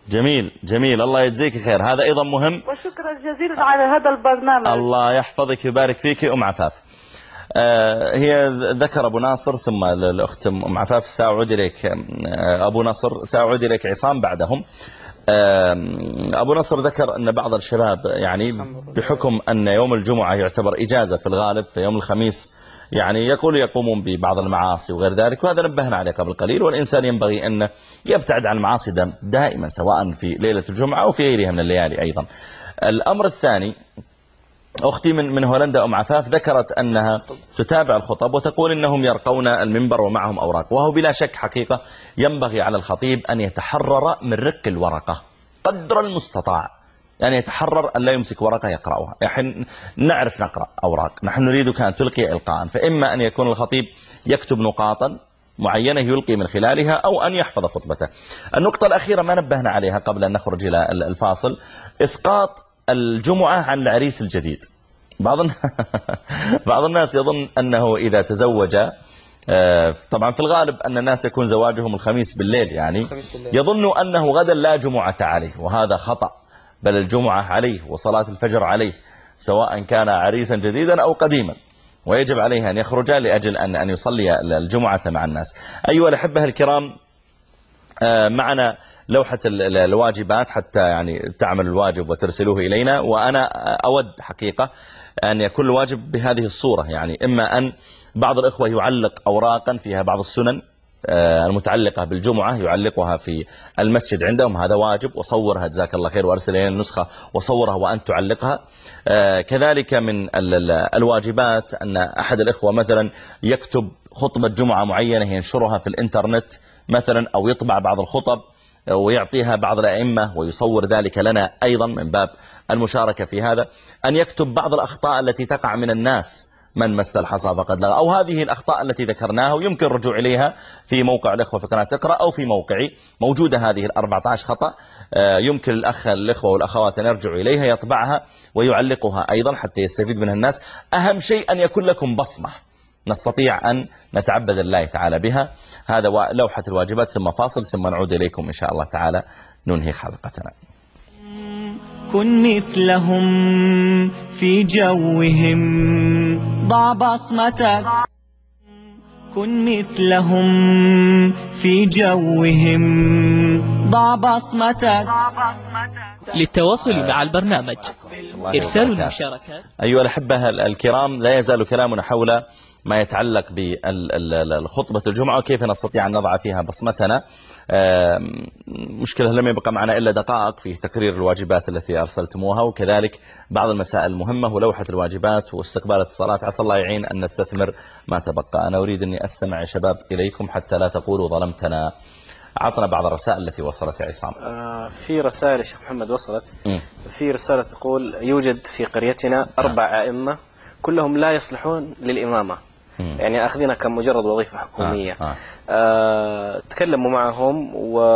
Speaker 2: جميل جميل، الله يجزيك خير، هذا أيضا مهم.
Speaker 9: وشكرا جزيلا على هذا البرنامج.
Speaker 2: الله يحفظك ويبارك فيك أم عفاف. آه هي ذكر أبو ناصر ثم الأخت أم عفاف، سأعود إليك آه أبو ناصر، سأعود إليك عصام بعدهم. آه أبو نصر ذكر أن بعض الشباب يعني بحكم أن يوم الجمعة يعتبر إجازة في الغالب، في يوم الخميس يعني يقول يقومون ببعض المعاصي وغير ذلك، وهذا نبهنا عليه قبل قليل. والإنسان ينبغي أن يبتعد عن المعاصي دائما، سواء في ليلة الجمعة أو في غيرها من الليالي أيضا. الأمر الثاني، أختي من من هولندا أم عفاف ذكرت أنها تتابع الخطب وتقول إنهم يرقون المنبر ومعهم أوراق، وهو بلا شك حقيقة ينبغي على الخطيب أن يتحرر من رق الورقة قدر المستطاع، يعني يتحرر أن لا يمسك ورقة يقرأها. نحن نعرف نقرأ أوراق، نحن نريدك أن تلقي إلقاء، فإما أن يكون الخطيب يكتب نقاطا معينة يلقي من خلالها، أو أن يحفظ خطبته. النقطة الأخيرة ما نبهنا عليها قبل أن نخرج إلى الفاصل، إسقاط الجمعة عن العريس الجديد. بعض بعض الناس يظن أنه إذا تزوج، طبعا في الغالب أن الناس يكون زواجهم الخميس بالليل، يعني يظن أنه غدا لا جمعة عليه، وهذا خطأ، بل الجمعة عليه وصلاة الفجر عليه، سواء كان عريسا جديدا أو قديما، ويجب عليه أن يخرج لأجل أن أن يصلي الجمعة مع الناس. أيها الأحبة الكرام، معنا لوحة الواجبات حتى يعني تعمل الواجب وترسلوه إلينا، وأنا أود حقيقة أن يكون الواجب بهذه الصورة، يعني إما أن بعض الإخوة يعلق أوراقا فيها بعض السنن المتعلقة بالجمعة، يعلقها في المسجد عندهم، هذا واجب، وصورها جزاك الله خير وأرسل إلينا النسخة وصورها وأن تعلقها. كذلك من الواجبات أن أحد الإخوة مثلا يكتب خطبة جمعة معينة ينشرها في الإنترنت مثلا، أو يطبع بعض الخطب ويعطيها بعض الأئمة ويصور ذلك لنا أيضا من باب المشاركة في هذا. أن يكتب بعض الأخطاء التي تقع من الناس، من مس الحصى فقد لغى، أو هذه الأخطاء التي ذكرناها، ويمكن الرجوع إليها في موقع الإخوة في قناة اقرأ أو في موقعي، موجودة هذه الأربعة عشر خطأ، يمكن الأخ الإخوة والأخوات أن يرجعوا إليها، يطبعها ويعلقها أيضا حتى يستفيد منها الناس. أهم شيء أن يكون لكم بصمة نستطيع أن نتعبد الله تعالى بها. هذا لوحة الواجبات، ثم فاصل، ثم نعود إليكم إن شاء الله تعالى ننهي حلقتنا.
Speaker 1: كن مثلهم في جوهم، ضع بصمتك. كن مثلهم في جوهم، ضع بصمتك.
Speaker 4: للتواصل مع البرنامج إرسال المشاركات.
Speaker 2: أيها الأحبة الكرام، لا يزال كلامنا حول ما يتعلق بخطبة الجمعة وكيف نستطيع أن نضع فيها بصمتنا. مشكلة لم يبقى معنا إلا دقائق في تقرير الواجبات التي أرسلتموها، وكذلك بعض المسائل المهمة ولوحة الواجبات واستقبال اتصالات. عسى الله يعين أن نستثمر ما تبقى. أنا أريد أني أستمع يا شباب إليكم حتى لا تقولوا ظلمتنا. عطنا بعض الرسائل التي وصلت يا عصام.
Speaker 5: آه في رسائل يا شيخ محمد وصلت. م. في رسالة تقول: يوجد في قريتنا أربع أئمة كلهم لا يصلحون للإمامة، يعني أخذنا كمجرد وظيفة حكومية. آه. آه. آه تكلموا معهم،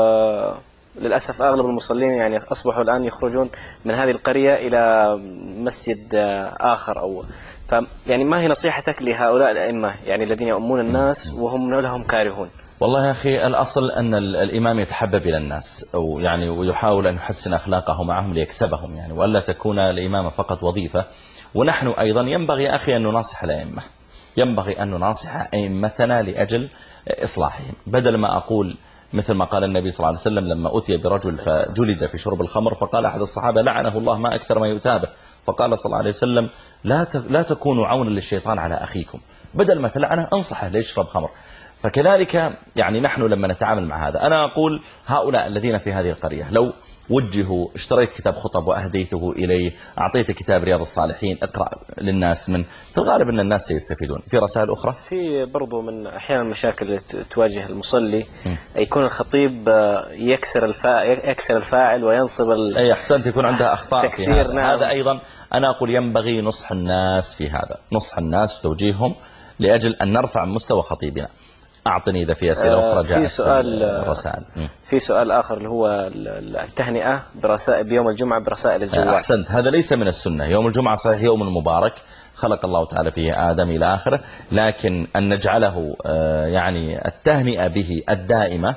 Speaker 5: وللأسف أغلب المصلين يعني أصبحوا الآن يخرجون من هذه القرية إلى مسجد آخر، أو يعني ما هي نصيحتك لهؤلاء الأئمة يعني الذين يؤمون الناس وهم لهم كارهون؟
Speaker 2: والله يا أخي، الأصل أن الإمام يتحبب إلى الناس، أو يعني ويحاول أن يحسن أخلاقه معهم ليكسبهم، يعني ولا تكون الإمامة فقط وظيفة. ونحن أيضا ينبغي أخي أن نناصح الأئمة، ينبغي أن نناصح أئمتنا لأجل إصلاحهم، بدل ما أقول مثل ما قال النبي صلى الله عليه وسلم لما أتي برجل فجلد في شرب الخمر، فقال أحد الصحابة: لعنه الله ما أكثر ما يتابه. فقال صلى الله عليه وسلم: لا لا تكونوا عونا للشيطان على أخيكم، بدل ما تلعنه انصحه ليشرب خمر. فكذلك يعني نحن لما نتعامل مع هذا، أنا أقول هؤلاء الذين في هذه القرية لو وجهوا، اشتريت كتاب خطب وأهديته إليه، أعطيت كتاب رياض الصالحين، اقرأ للناس، من في الغالب أن الناس سيستفيدون. في رسائل أخرى،
Speaker 5: في برضو من أحيانا المشاكل تواجه المصلي، م. يكون الخطيب يكسر الفاعل يكسر الفاعل وينصب ال...
Speaker 2: أي أحسنت، يكون عندها أخطاء في هذا. نعم. هذا أيضا أنا أقول ينبغي نصح الناس في هذا، نصح الناس وتوجيههم لأجل أن نرفع مستوى خطيبنا. أعطني إذا في أسئلة أخرى جاءت.
Speaker 5: في سؤال رسائل. في سؤال آخر اللي هو التهنئة برسائل بيوم الجمعة برسائل الجوال.
Speaker 2: أحسنت، هذا ليس من السنة. يوم الجمعة صحيح يوم مبارك خلق الله تعالى فيه آدم إلى آخره، لكن أن نجعله يعني التهنئة به الدائمة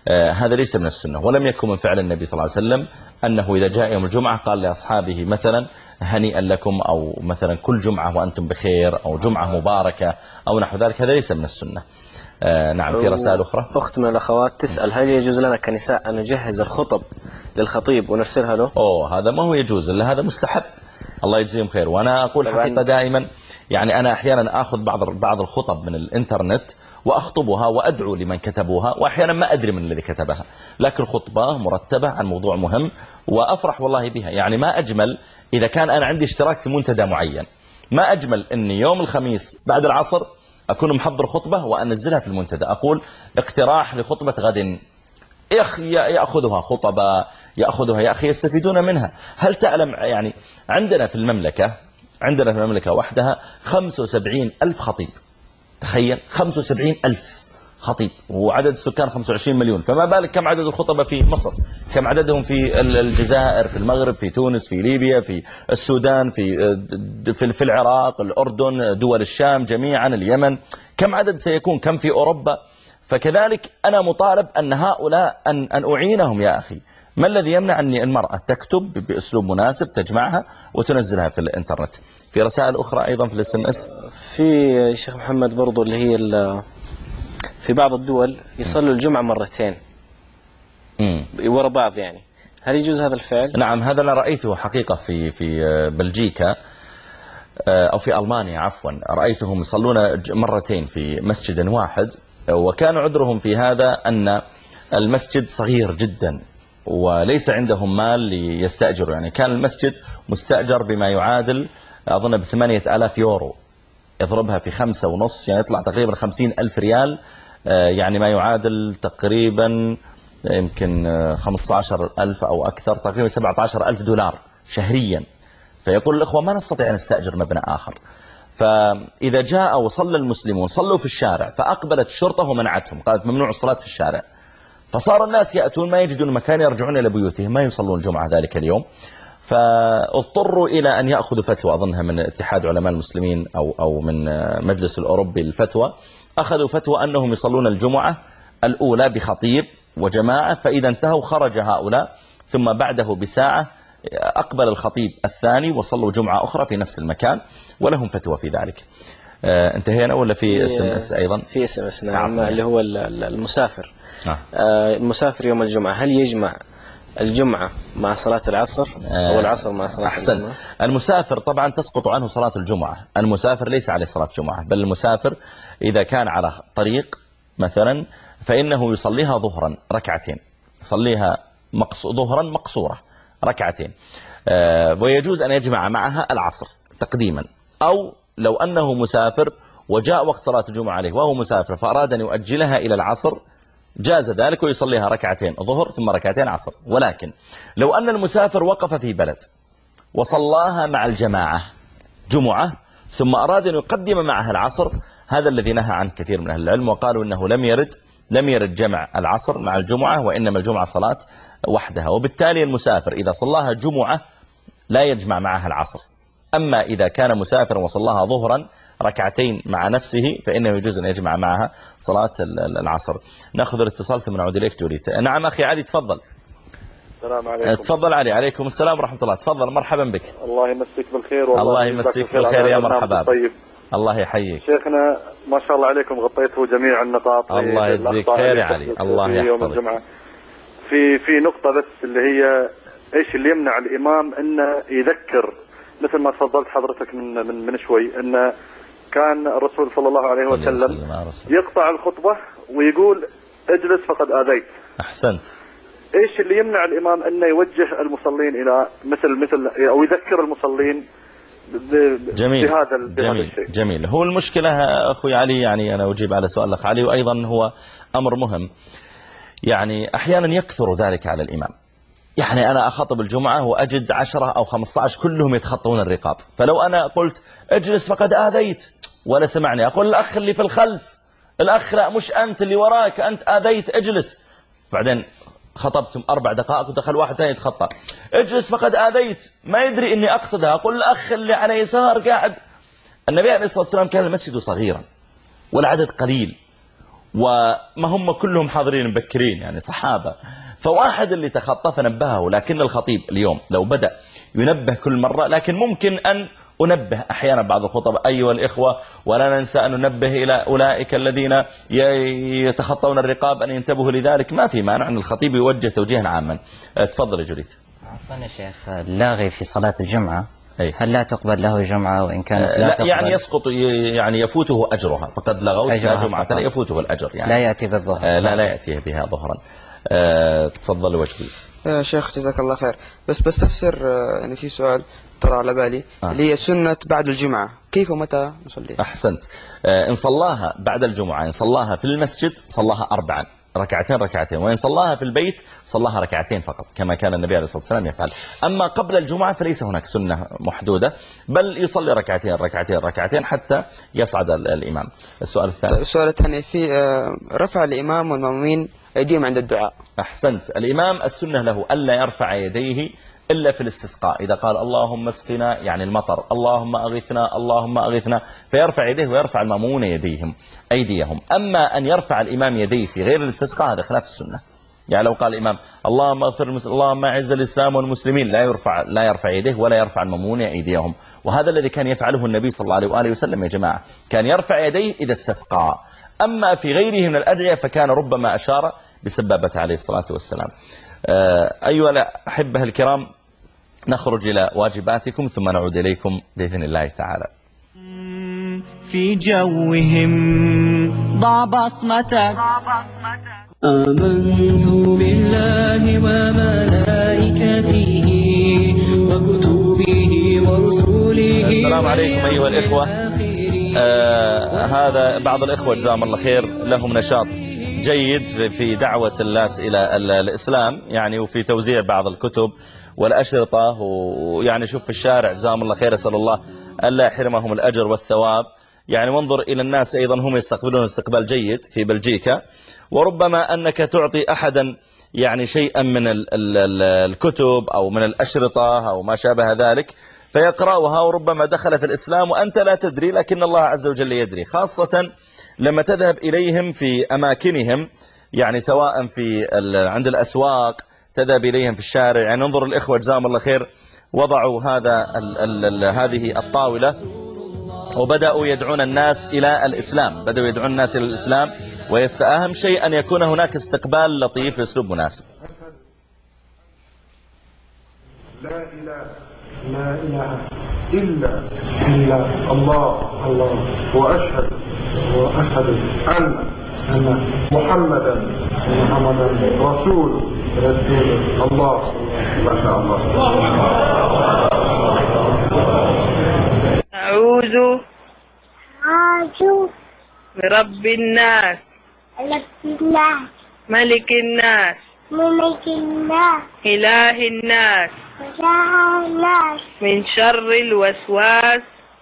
Speaker 2: آه هذا ليس من السنة، ولم يكن من فعل النبي صلى الله عليه وسلم أنه إذا جاء يوم الجمعة قال لأصحابه مثلا هنيئا لكم، أو مثلا كل جمعة وأنتم بخير، أو جمعة مباركة أو نحو ذلك. هذا ليس من السنة. آه نعم. في رسائل أخرى.
Speaker 5: أخت من الأخوات تسأل هل يجوز لنا كنساء أن نجهز الخطب للخطيب ونرسلها له؟
Speaker 2: أوه هذا ما هو يجوز، إلا هذا مستحب. الله يجزيهم خير. وأنا أقول حقيقة دائما، يعني أنا أحيانا أخذ بعض بعض الخطب من الإنترنت وأخطبها وأدعو لمن كتبوها، وأحيانا ما أدري من الذي كتبها، لكن خطبة مرتبة عن موضوع مهم وأفرح والله بها. يعني ما أجمل إذا كان أنا عندي اشتراك في منتدى معين، ما أجمل أني يوم الخميس بعد العصر أكون محضر خطبة وأنزلها في المنتدى، أقول اقتراح لخطبة غد، يأخذها خطبة، يأخذها يا أخي يستفيدون منها. هل تعلم يعني عندنا في المملكة عندنا في المملكة وحدها خمسة وسبعين ألف خطيب، تخيل خمسة وسبعين ألف خطيب، وعدد السكان خمسة وعشرين مليون، فما بالك كم عدد الخطبة في مصر، كم عددهم في الجزائر، في المغرب، في تونس، في ليبيا، في السودان، في في العراق، الأردن، دول الشام جميعا، اليمن، كم عدد سيكون، كم في أوروبا. فكذلك أنا مطالب أن هؤلاء أن, أن أعينهم يا أخي. ما الذي يمنع أن المرأة تكتب بأسلوب مناسب، تجمعها وتنزلها في الإنترنت؟ في رسائل أخرى أيضا في الاس ام اس.
Speaker 5: في شيخ محمد برضو اللي هي في بعض الدول يصلوا الجمعة مرتين ورا بعض، يعني هل يجوز هذا الفعل؟
Speaker 2: نعم هذا أنا رأيته حقيقة في في بلجيكا أو في ألمانيا عفوا، رأيتهم يصلون مرتين في مسجد واحد، وكان عذرهم في هذا أن المسجد صغير جدا وليس عندهم مال ليستأجروا. يعني كان المسجد مستأجر بما يعادل أظن بثمانية آلاف يورو، يضربها في خمسة ونص يعني يطلع تقريبا خمسين ألف ريال، يعني ما يعادل تقريبا يمكن خمسة عشر ألف أو أكثر، تقريبا سبعة عشر ألف دولار شهريا. فيقول الأخوة ما نستطيع أن نستأجر مبنى آخر. فإذا جاء وصلى المسلمون صلوا في الشارع، فأقبلت الشرطة ومنعتهم، قالت ممنوع الصلاة في الشارع. فصار الناس يأتون ما يجدون مكان يرجعون إلى بيوتهم، ما يصلون الجمعة ذلك اليوم. فاضطروا إلى أن يأخذوا فتوى أظنها من اتحاد علماء المسلمين أو أو من مجلس الأوروبي للفتوى، أخذوا فتوى أنهم يصلون الجمعة الأولى بخطيب وجماعة، فإذا انتهوا خرج هؤلاء، ثم بعده بساعة أقبل الخطيب الثاني وصلوا جمعة أخرى في نفس المكان، ولهم فتوى في ذلك. آه انتهينا ولا في اس ام اس أيضا؟
Speaker 5: في اس ام اس نعم، اللي هو المسافر. آه. آه المسافر يوم الجمعة هل يجمع الجمعة مع صلاة العصر أو العصر مع صلاة
Speaker 2: أحسن.
Speaker 5: الجمعة؟
Speaker 2: المسافر طبعا تسقط عنه صلاة الجمعة، المسافر ليس عليه صلاة جمعة، بل المسافر إذا كان على طريق مثلا فإنه يصليها ظهرا ركعتين، يصليها مقص... ظهرا مقصورة ركعتين، آه ويجوز أن يجمع معها العصر تقديما. أو لو أنه مسافر وجاء وقت صلاة الجمعة عليه وهو مسافر فأراد أن يؤجلها إلى العصر جاز ذلك ويصليها ركعتين ظهر ثم ركعتين عصر. ولكن لو أن المسافر وقف في بلد وصلاها مع الجماعة جمعة ثم أراد أن يقدم معها العصر، هذا الذي نهى عنه كثير من أهل العلم، وقالوا إنه لم يرد لم يرد جمع العصر مع الجمعة، وإنما الجمعة صلاة وحدها. وبالتالي المسافر إذا صلاها جمعة لا يجمع معها العصر. أما إذا كان مسافرا وصلاها ظهرا ركعتين مع نفسه فإنه يجوز أن يجمع معها صلاة العصر. نأخذ الاتصال ثم نعود إليك جوريت. نعم أخي علي تفضل.
Speaker 15: السلام عليكم.
Speaker 2: تفضل علي. عليكم السلام ورحمة الله. تفضل مرحبا بك.
Speaker 15: الله يمسيك بالخير والله.
Speaker 2: الله يمسيك بالخير يا مرحبا. طيب. الله يحييك
Speaker 15: شيخنا، ما شاء الله عليكم غطيتوا جميع النقاط.
Speaker 2: الله يجزيك خير يا علي. الله يحفظك.
Speaker 15: في في نقطة بس اللي هي ايش اللي يمنع الإمام انه يذكر، مثل ما تفضلت حضرتك من من من شوي، ان كان الرسول صلى الله عليه وسلم يقطع الخطبة ويقول اجلس فقد آذيت.
Speaker 2: أحسنت.
Speaker 15: ايش اللي يمنع الإمام انه يوجه المصلين الى مثل مثل او يذكر المصلين
Speaker 2: جميل
Speaker 15: بهذا
Speaker 2: جميل الشيء. جميل. هو المشكلة أخوي علي، يعني أنا أجيب على سؤال الأخ علي، وأيضا هو أمر مهم، يعني أحيانا يكثر ذلك على الإمام. يعني أنا أخطب الجمعة وأجد عشرة أو خمسة عشر كلهم يتخطون الرقاب، فلو أنا قلت اجلس فقد آذيت ولا سمعني، أقول الأخ اللي في الخلف، الأخ لا مش أنت اللي وراك، أنت آذيت اجلس. بعدين خطبتم أربع دقائق ودخل واحد ثاني يتخطى اجلس فقد آذيت، ما يدري إني أقصدها، أقول الأخ اللي على يسار قاعد. النبي عليه الصلاة والسلام كان المسجد صغيرا والعدد قليل، وما هم كلهم حاضرين مبكرين يعني صحابة، فواحد اللي تخطى فنبهه. لكن الخطيب اليوم لو بدأ ينبه كل مرة، لكن ممكن أن أنبه أحيانا بعض الخطباء أيها الإخوة ولا ننسى أن ننبه إلى أولئك الذين يتخطون الرقاب أن ينتبهوا لذلك. ما في مانع أن الخطيب يوجه توجيها عاما. تفضل يا جريث.
Speaker 11: عفوا يا شيخ، اللاغي في صلاة الجمعة هل لا تقبل له جمعة وإن كانت لا,
Speaker 2: لا
Speaker 11: تقبل؟
Speaker 2: يعني يسقط، يعني يفوته أجرها، فقد لغوت لا جمعة لا يفوته الأجر يعني
Speaker 11: لا يأتي بالظهر.
Speaker 2: آه لا لا يأتيه بها ظهرا. آه تفضل وجهي.
Speaker 6: يا شيخ جزاك الله خير، بس بس تفسر يعني في سؤال طرى على بالي آه. اللي هي سنة بعد الجمعة، كيف ومتى نصليها؟
Speaker 2: أحسنت. آه إن صلاها بعد الجمعة، إن صلاها في المسجد صلاها أربعا ركعتين ركعتين، وإن صلاها في البيت صلاها ركعتين فقط كما كان النبي عليه الصلاة والسلام يفعل. أما قبل الجمعة فليس هناك سنة محدودة، بل يصلي ركعتين ركعتين ركعتين حتى يصعد الإمام. السؤال الثاني.
Speaker 6: السؤال الثاني في رفع الإمام والمأمومين أيديهم عند الدعاء.
Speaker 2: أحسنت. الإمام السنة له ألا يرفع يديه إلا في الاستسقاء، إذا قال اللهم اسقنا يعني المطر، اللهم أغثنا اللهم أغثنا، فيرفع يديه ويرفع المأمومون يديهم أيديهم. أما أن يرفع الإمام يديه في غير الاستسقاء هذا خلاف السنة. يعني لو قال الإمام اللهم اغفر المسلمين اللهم اعز الإسلام والمسلمين، لا يرفع لا يرفع يديه ولا يرفع المأمومون أيديهم. وهذا الذي كان يفعله النبي صلى الله عليه وآله وسلم يا جماعة، كان يرفع يديه إذا استسقى. أما في غيره من الأدعية فكان ربما أشار بسبابة عليه الصلاة والسلام. أيها الأحبة الكرام، نخرج إلى واجباتكم ثم نعود إليكم بإذن الله تعالى.
Speaker 1: في جوهم ضع بصمتك.
Speaker 16: آمنت بالله وملائكته وكتبه ورسله.
Speaker 2: السلام عليكم أيها الإخوة. آه هذا بعض الإخوة جزاهم الله خير لهم نشاط جيد في دعوة الناس إلى الإسلام يعني، وفي توزيع بعض الكتب والأشرطة، ويعني شوف في الشارع جزاهم الله خير، أسأل الله ألا يحرمهم الأجر والثواب يعني. وانظر إلى الناس أيضا هم يستقبلون استقبال جيد في بلجيكا، وربما أنك تعطي أحدا يعني شيئا من ال ال ال الكتب أو من الأشرطة أو ما شابه ذلك فيقرأها، وربما دخل في الإسلام وأنت لا تدري، لكن الله عز وجل يدري، خاصة لما تذهب إليهم في أماكنهم يعني سواء في عند الأسواق، تذهب إليهم في الشارع. يعني انظر الإخوة جزاهم الله خير وضعوا هذا ال ال ال هذه الطاولة وبدأوا يدعون الناس إلى الإسلام، بدأوا يدعون الناس إلى الإسلام، وأهم شيء أن يكون هناك استقبال لطيف بأسلوب مناسب.
Speaker 17: لا إله لا إله إلا إلا الله الله وأشهد وأشهد أن أن محمدا محمدا رسول رسول الله. ما شاء الله.
Speaker 18: أعوذ برب الناس ملك الناس إله الناس من شر الوسواس.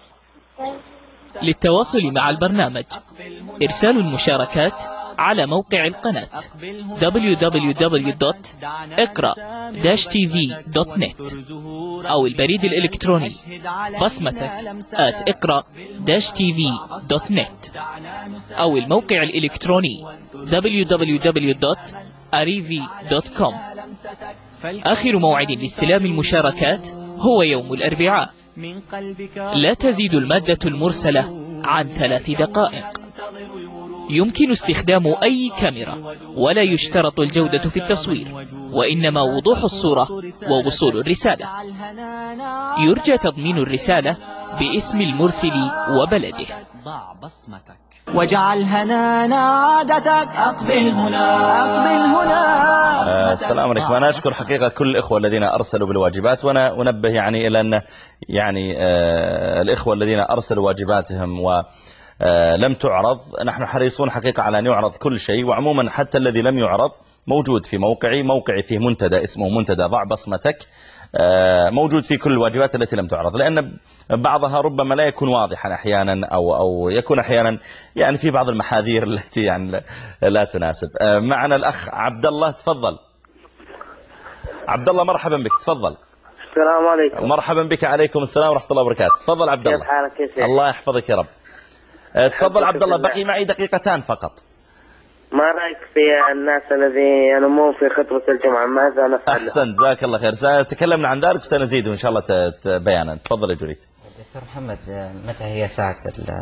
Speaker 4: للتواصل مع البرنامج إرسال المشاركات على موقع القناة دبليو دبليو دبليو دوت اقرأ داش تي في دوت نت أو البريد الإلكتروني بصمتك آت اقرأ داش تي في دوت نت أو الموقع الإلكتروني دبليو دبليو دبليو دوت أريفي دوت كوم. آخر موعد لاستلام المشاركات هو يوم الأربعاء، لا تزيد المادة المرسلة عن ثلاث دقائق. يمكن استخدام أي كاميرا ولا يشترط الجودة في التصوير، وإنما وضوح الصورة ووصول الرسالة. يرجى تضمين الرسالة باسم المرسل وبلده.
Speaker 1: ضع بصمتك واجعل هنانا عادتك. أقبل هنا أقبل هنا.
Speaker 2: آه السلام عليكم. أنا أشكر حقيقة كل الإخوة الذين أرسلوا بالواجبات، وأنا أنبه يعني إلى أن يعني آه الإخوة الذين أرسلوا واجباتهم و آه لم تعرض، نحن حريصون حقيقة على أن يعرض كل شيء، وعموما حتى الذي لم يعرض موجود في موقعي. موقعي فيه منتدى اسمه منتدى ضع بصمتك، آه موجود فيه كل الواجبات التي لم تعرض، لأن بعضها ربما لا يكون واضحا أحيانا أو, أو يكون أحيانا يعني في بعض المحاذير التي يعني لا تناسب. آه معنا الأخ عبد الله، تفضل. عبد الله مرحبا بك، تفضل.
Speaker 10: السلام عليكم.
Speaker 2: مرحبا بك. عليكم السلام ورحمة الله وبركاته. تفضل عبد الله.
Speaker 10: كيف حالك يا شيخ؟
Speaker 2: الله يحفظك يا رب. تفضل عبد الله، بقي معي دقيقتان فقط.
Speaker 10: ما رأيك في الناس الذين ينمون في خطبة الجمعة؟ ماذا نفعل؟
Speaker 2: أحسن، جزاك الله خير. سنتكلمنا عن ذلك وسنزيد إن شاء الله بيانا. تفضل يا جريت.
Speaker 11: دكتور محمد، متى هي ساعة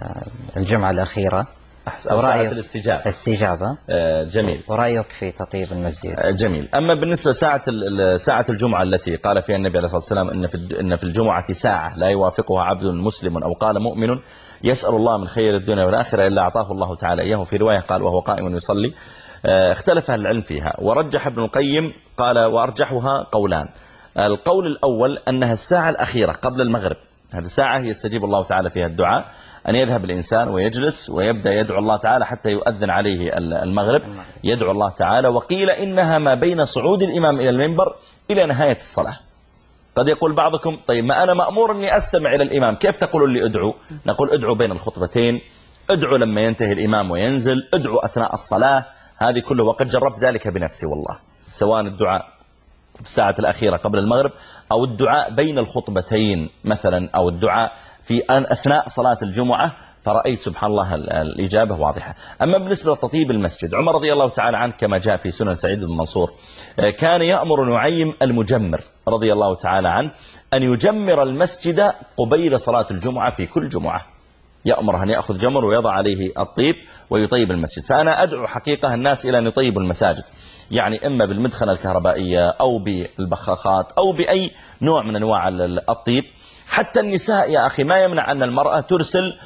Speaker 11: الجمعة الأخيرة؟
Speaker 2: أحسن، ساعة الاستجابة.
Speaker 11: الاستجابة.
Speaker 2: آه جميل.
Speaker 11: ورأيك في تطيب المسجد؟
Speaker 2: آه جميل. أما بالنسبة ساعة ساعة الجمعة التي قال فيها النبي عليه الصلاة والسلام إن في إن في الجمعة ساعة لا يوافقها عبد مسلم أو قال مؤمن يسأل الله من خير الدنيا والآخرة إلا أعطاه الله تعالى إياه. في رواية قال وهو قائم يصلي. آه اختلف أهل العلم فيها، ورجح ابن القيم قال وأرجحها قولان. القول الأول أنها الساعة الأخيرة قبل المغرب، هذه ساعة يستجيب الله تعالى فيها الدعاء، أن يذهب الإنسان ويجلس ويبدأ يدعو الله تعالى حتى يؤذن عليه المغرب، يدعو الله تعالى. وقيل إنها ما بين صعود الإمام إلى المنبر إلى نهاية الصلاة. قد يقول بعضكم طيب ما أنا مأمور أني أستمع إلى الإمام، كيف تقولوا لي أدعو؟ نقول أدعو بين الخطبتين، أدعو لما ينتهي الإمام وينزل، أدعو أثناء الصلاة، هذه كله. وقد جربت ذلك بنفسي والله، سواء الدعاء في الساعة الأخيرة قبل المغرب أو الدعاء بين الخطبتين مثلا، أو الدعاء في أثناء صلاة الجمعة، فرأيت سبحان الله الإجابة واضحة. أما بالنسبة لتطيب المسجد، عمر رضي الله تعالى عنه كما جاء في سنن سعيد بن منصور كان يأمر نعيم المجمر رضي الله تعالى عنه أن يجمر المسجد قبيل صلاة الجمعة في كل جمعة، يأمره أن يأخذ جمر ويضع عليه الطيب ويطيب المسجد. فأنا أدعو حقيقة الناس إلى أن يطيبوا المساجد، يعني إما بالمدخنة الكهربائية أو بالبخاخات أو بأي نوع من أنواع الطيب. حتى النساء يا أخي ما يمنع أن المرأة ترسل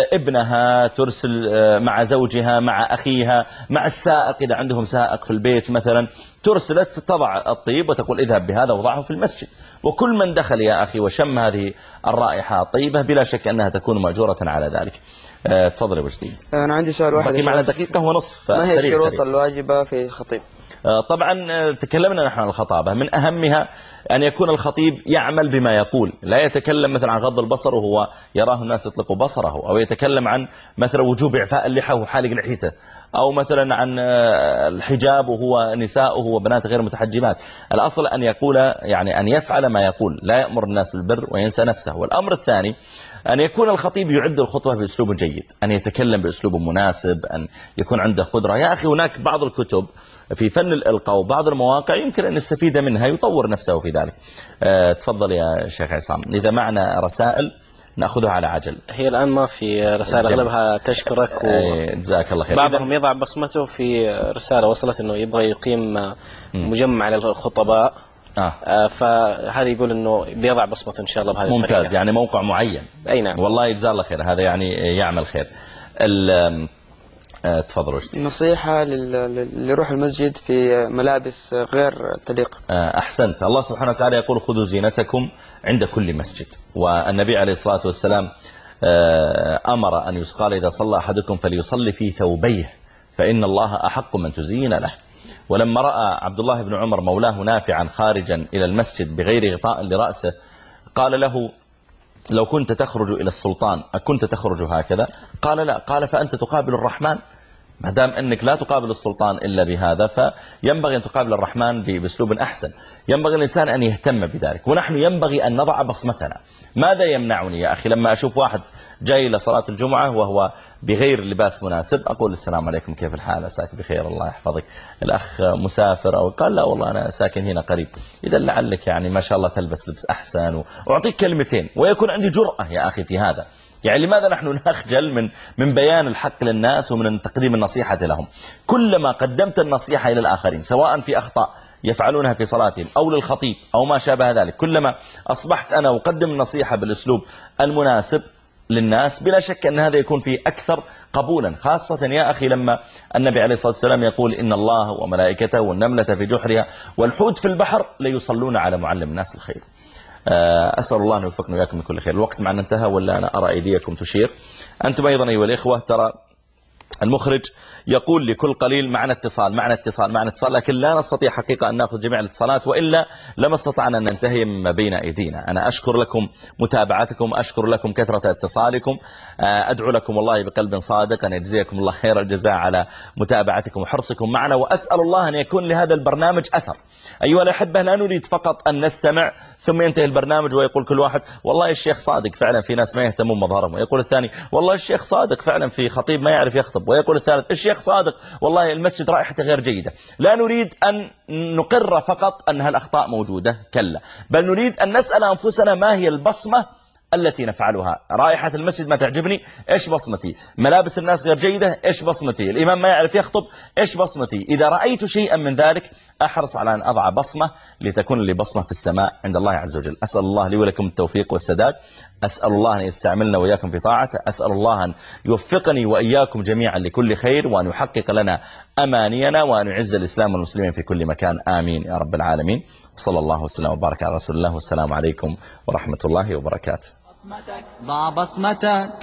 Speaker 2: ابنها، ترسل مع زوجها، مع أخيها، مع السائق إذا عندهم سائق في البيت مثلا، ترسل تضع الطيب وتقول اذهب بهذا وضعه في المسجد. وكل من دخل يا أخي وشم هذه الرائحة الطيبة بلا شك أنها تكون مأجورة على ذلك. تفضل يا أبو جديد.
Speaker 6: أنا عندي سؤال واحد.
Speaker 2: باقي معنا دقيقة ونصف.
Speaker 6: ما هي
Speaker 2: سريع
Speaker 6: الشروط
Speaker 2: سريع.
Speaker 6: الواجبة في الخطيب؟
Speaker 2: طبعا تكلمنا نحن عن الخطابة، من أهمها أن يكون الخطيب يعمل بما يقول، لا يتكلم مثلا عن غض البصر وهو يراه الناس يطلق بصره، أو يتكلم عن مثلا وجوب إعفاء اللحى وحالق لحيته، أو مثلا عن الحجاب وهو نساؤه وبنات غير متحجبات. الأصل أن يقول يعني أن يفعل ما يقول، لا يأمر الناس بالبر وينسى نفسه. والأمر الثاني أن يكون الخطيب يعد الخطبة بأسلوب جيد، أن يتكلم بأسلوب مناسب، أن يكون عنده قدرة. يا أخي هناك بعض الكتب في فن الإلقاء وبعض المواقع يمكن أن يستفيد منها، يطور نفسه في ذلك. أه تفضل يا شيخ عصام. إذا معنا رسائل نأخذها على عجل.
Speaker 5: هي الآن ما في رسائل، أغلبها تشكرك
Speaker 2: وجزاك الله خير.
Speaker 5: بعضهم يضع بصمته في رسالة وصلت أنه يبغى يقيم مجمع للخطباء. آه. فهذا يقول أنه بيضع بصمته إن شاء الله بهذه
Speaker 2: ممتاز الطريقة. يعني موقع معين.
Speaker 5: أي نعم.
Speaker 2: والله يجزاه الله خير، هذا يعني يعمل خير. آه تفضلوا.
Speaker 6: نصيحة اللي يروح المسجد في ملابس غير تليق.
Speaker 2: آه أحسنت. الله سبحانه وتعالى يقول خذوا زينتكم عند كل مسجد، والنبي عليه الصلاة والسلام آه أمر أن يقال إذا صلى أحدكم فليصلي في ثوبيه فإن الله أحق من تزين له. ولما رأى عبد الله بن عمر مولاه نافعا خارجا إلى المسجد بغير غطاء لرأسه قال له لو كنت تخرج إلى السلطان أكنت تخرج هكذا؟ قال لا. قال فأنت تقابل الرحمن، ما دام أنك لا تقابل السلطان إلا بهذا فينبغي أن تقابل الرحمن بأسلوب أحسن. ينبغي الإنسان أن يهتم بذلك، ونحن ينبغي أن نضع بصمتنا. ماذا يمنعني يا أخي لما أشوف واحد جاي لصلاة الجمعة وهو بغير لباس مناسب أقول السلام عليكم كيف الحال، أساك بخير الله يحفظك، الأخ مسافر، أو قال لا والله أنا ساكن هنا قريب، إذا لعلك يعني ما شاء الله تلبس لبس أحسن، وأعطيك كلمتين ويكون عندي جرأة يا أخي في هذا. يعني لماذا نحن نخجل من من بيان الحق للناس ومن تقديم النصيحة لهم؟ كلما قدمت النصيحة إلى الآخرين سواء في أخطاء يفعلونها في صلاتهم أو للخطيب أو ما شابه ذلك، كلما أصبحت أنا أقدم النصيحة بالأسلوب المناسب للناس بلا شك أن هذا يكون فيه أكثر قبولا، خاصة يا أخي لما النبي عليه الصلاة والسلام يقول إن الله وملائكته والنملة في جحرها والحوت في البحر ليصلون على معلم الناس الخير. أسأل الله أن يوفقنا وإياكم لكل خير. الوقت معنا انتهى ولا أنا أرى أيديكم تشير؟ أنتم أيضا أيها الإخوة ترى المخرج يقول لكل قليل معنا اتصال معنا اتصال معنا اتصال، لكن لا نستطيع حقيقة أن نأخذ جميع الاتصالات وإلا لما استطعنا أن ننتهي مما بين أيدينا. أنا أشكر لكم متابعتكم، أشكر لكم كثرة اتصالكم، أدعو لكم والله بقلب صادق أن يجزيكم الله خير الجزاء على متابعتكم وحرصكم معنا، وأسأل الله أن يكون لهذا البرنامج أثر. أيها الأحبة لا نريد فقط أن نستمع ثم ينتهي البرنامج ويقول كل واحد والله الشيخ صادق، فعلا في ناس ما يهتمون مظهرهم، ويقول الثاني والله الشيخ صادق فعلا في خطيب ما يعرف يخطب. يخطب، ويقول الثالث الشيخ صادق والله المسجد رائحته غير جيدة. لا نريد أن نقر فقط أن هالأخطاء موجودة، كلا، بل نريد أن نسأل أنفسنا ما هي البصمة التي نفعلها. رائحة المسجد ما تعجبني، إيش بصمتي؟ ملابس الناس غير جيدة، إيش بصمتي؟ الإمام ما يعرف يخطب، إيش بصمتي؟ إذا رأيت شيئا من ذلك أحرص على أن أضع بصمة لتكون لي بصمة في السماء عند الله عز وجل. أسأل الله لي ولكم التوفيق والسداد، أسأل الله أن يستعملنا وإياكم في طاعته، أسأل الله أن يوفقني وإياكم جميعا لكل خير، وأن يحقق لنا أمانينا، وأن يعز الإسلام والمسلمين في كل مكان، آمين يا رب العالمين. وصلى الله وسلم وبارك على رسول الله، والسلام عليكم ورحمة الله وبركاته.
Speaker 1: ضع بصمتك.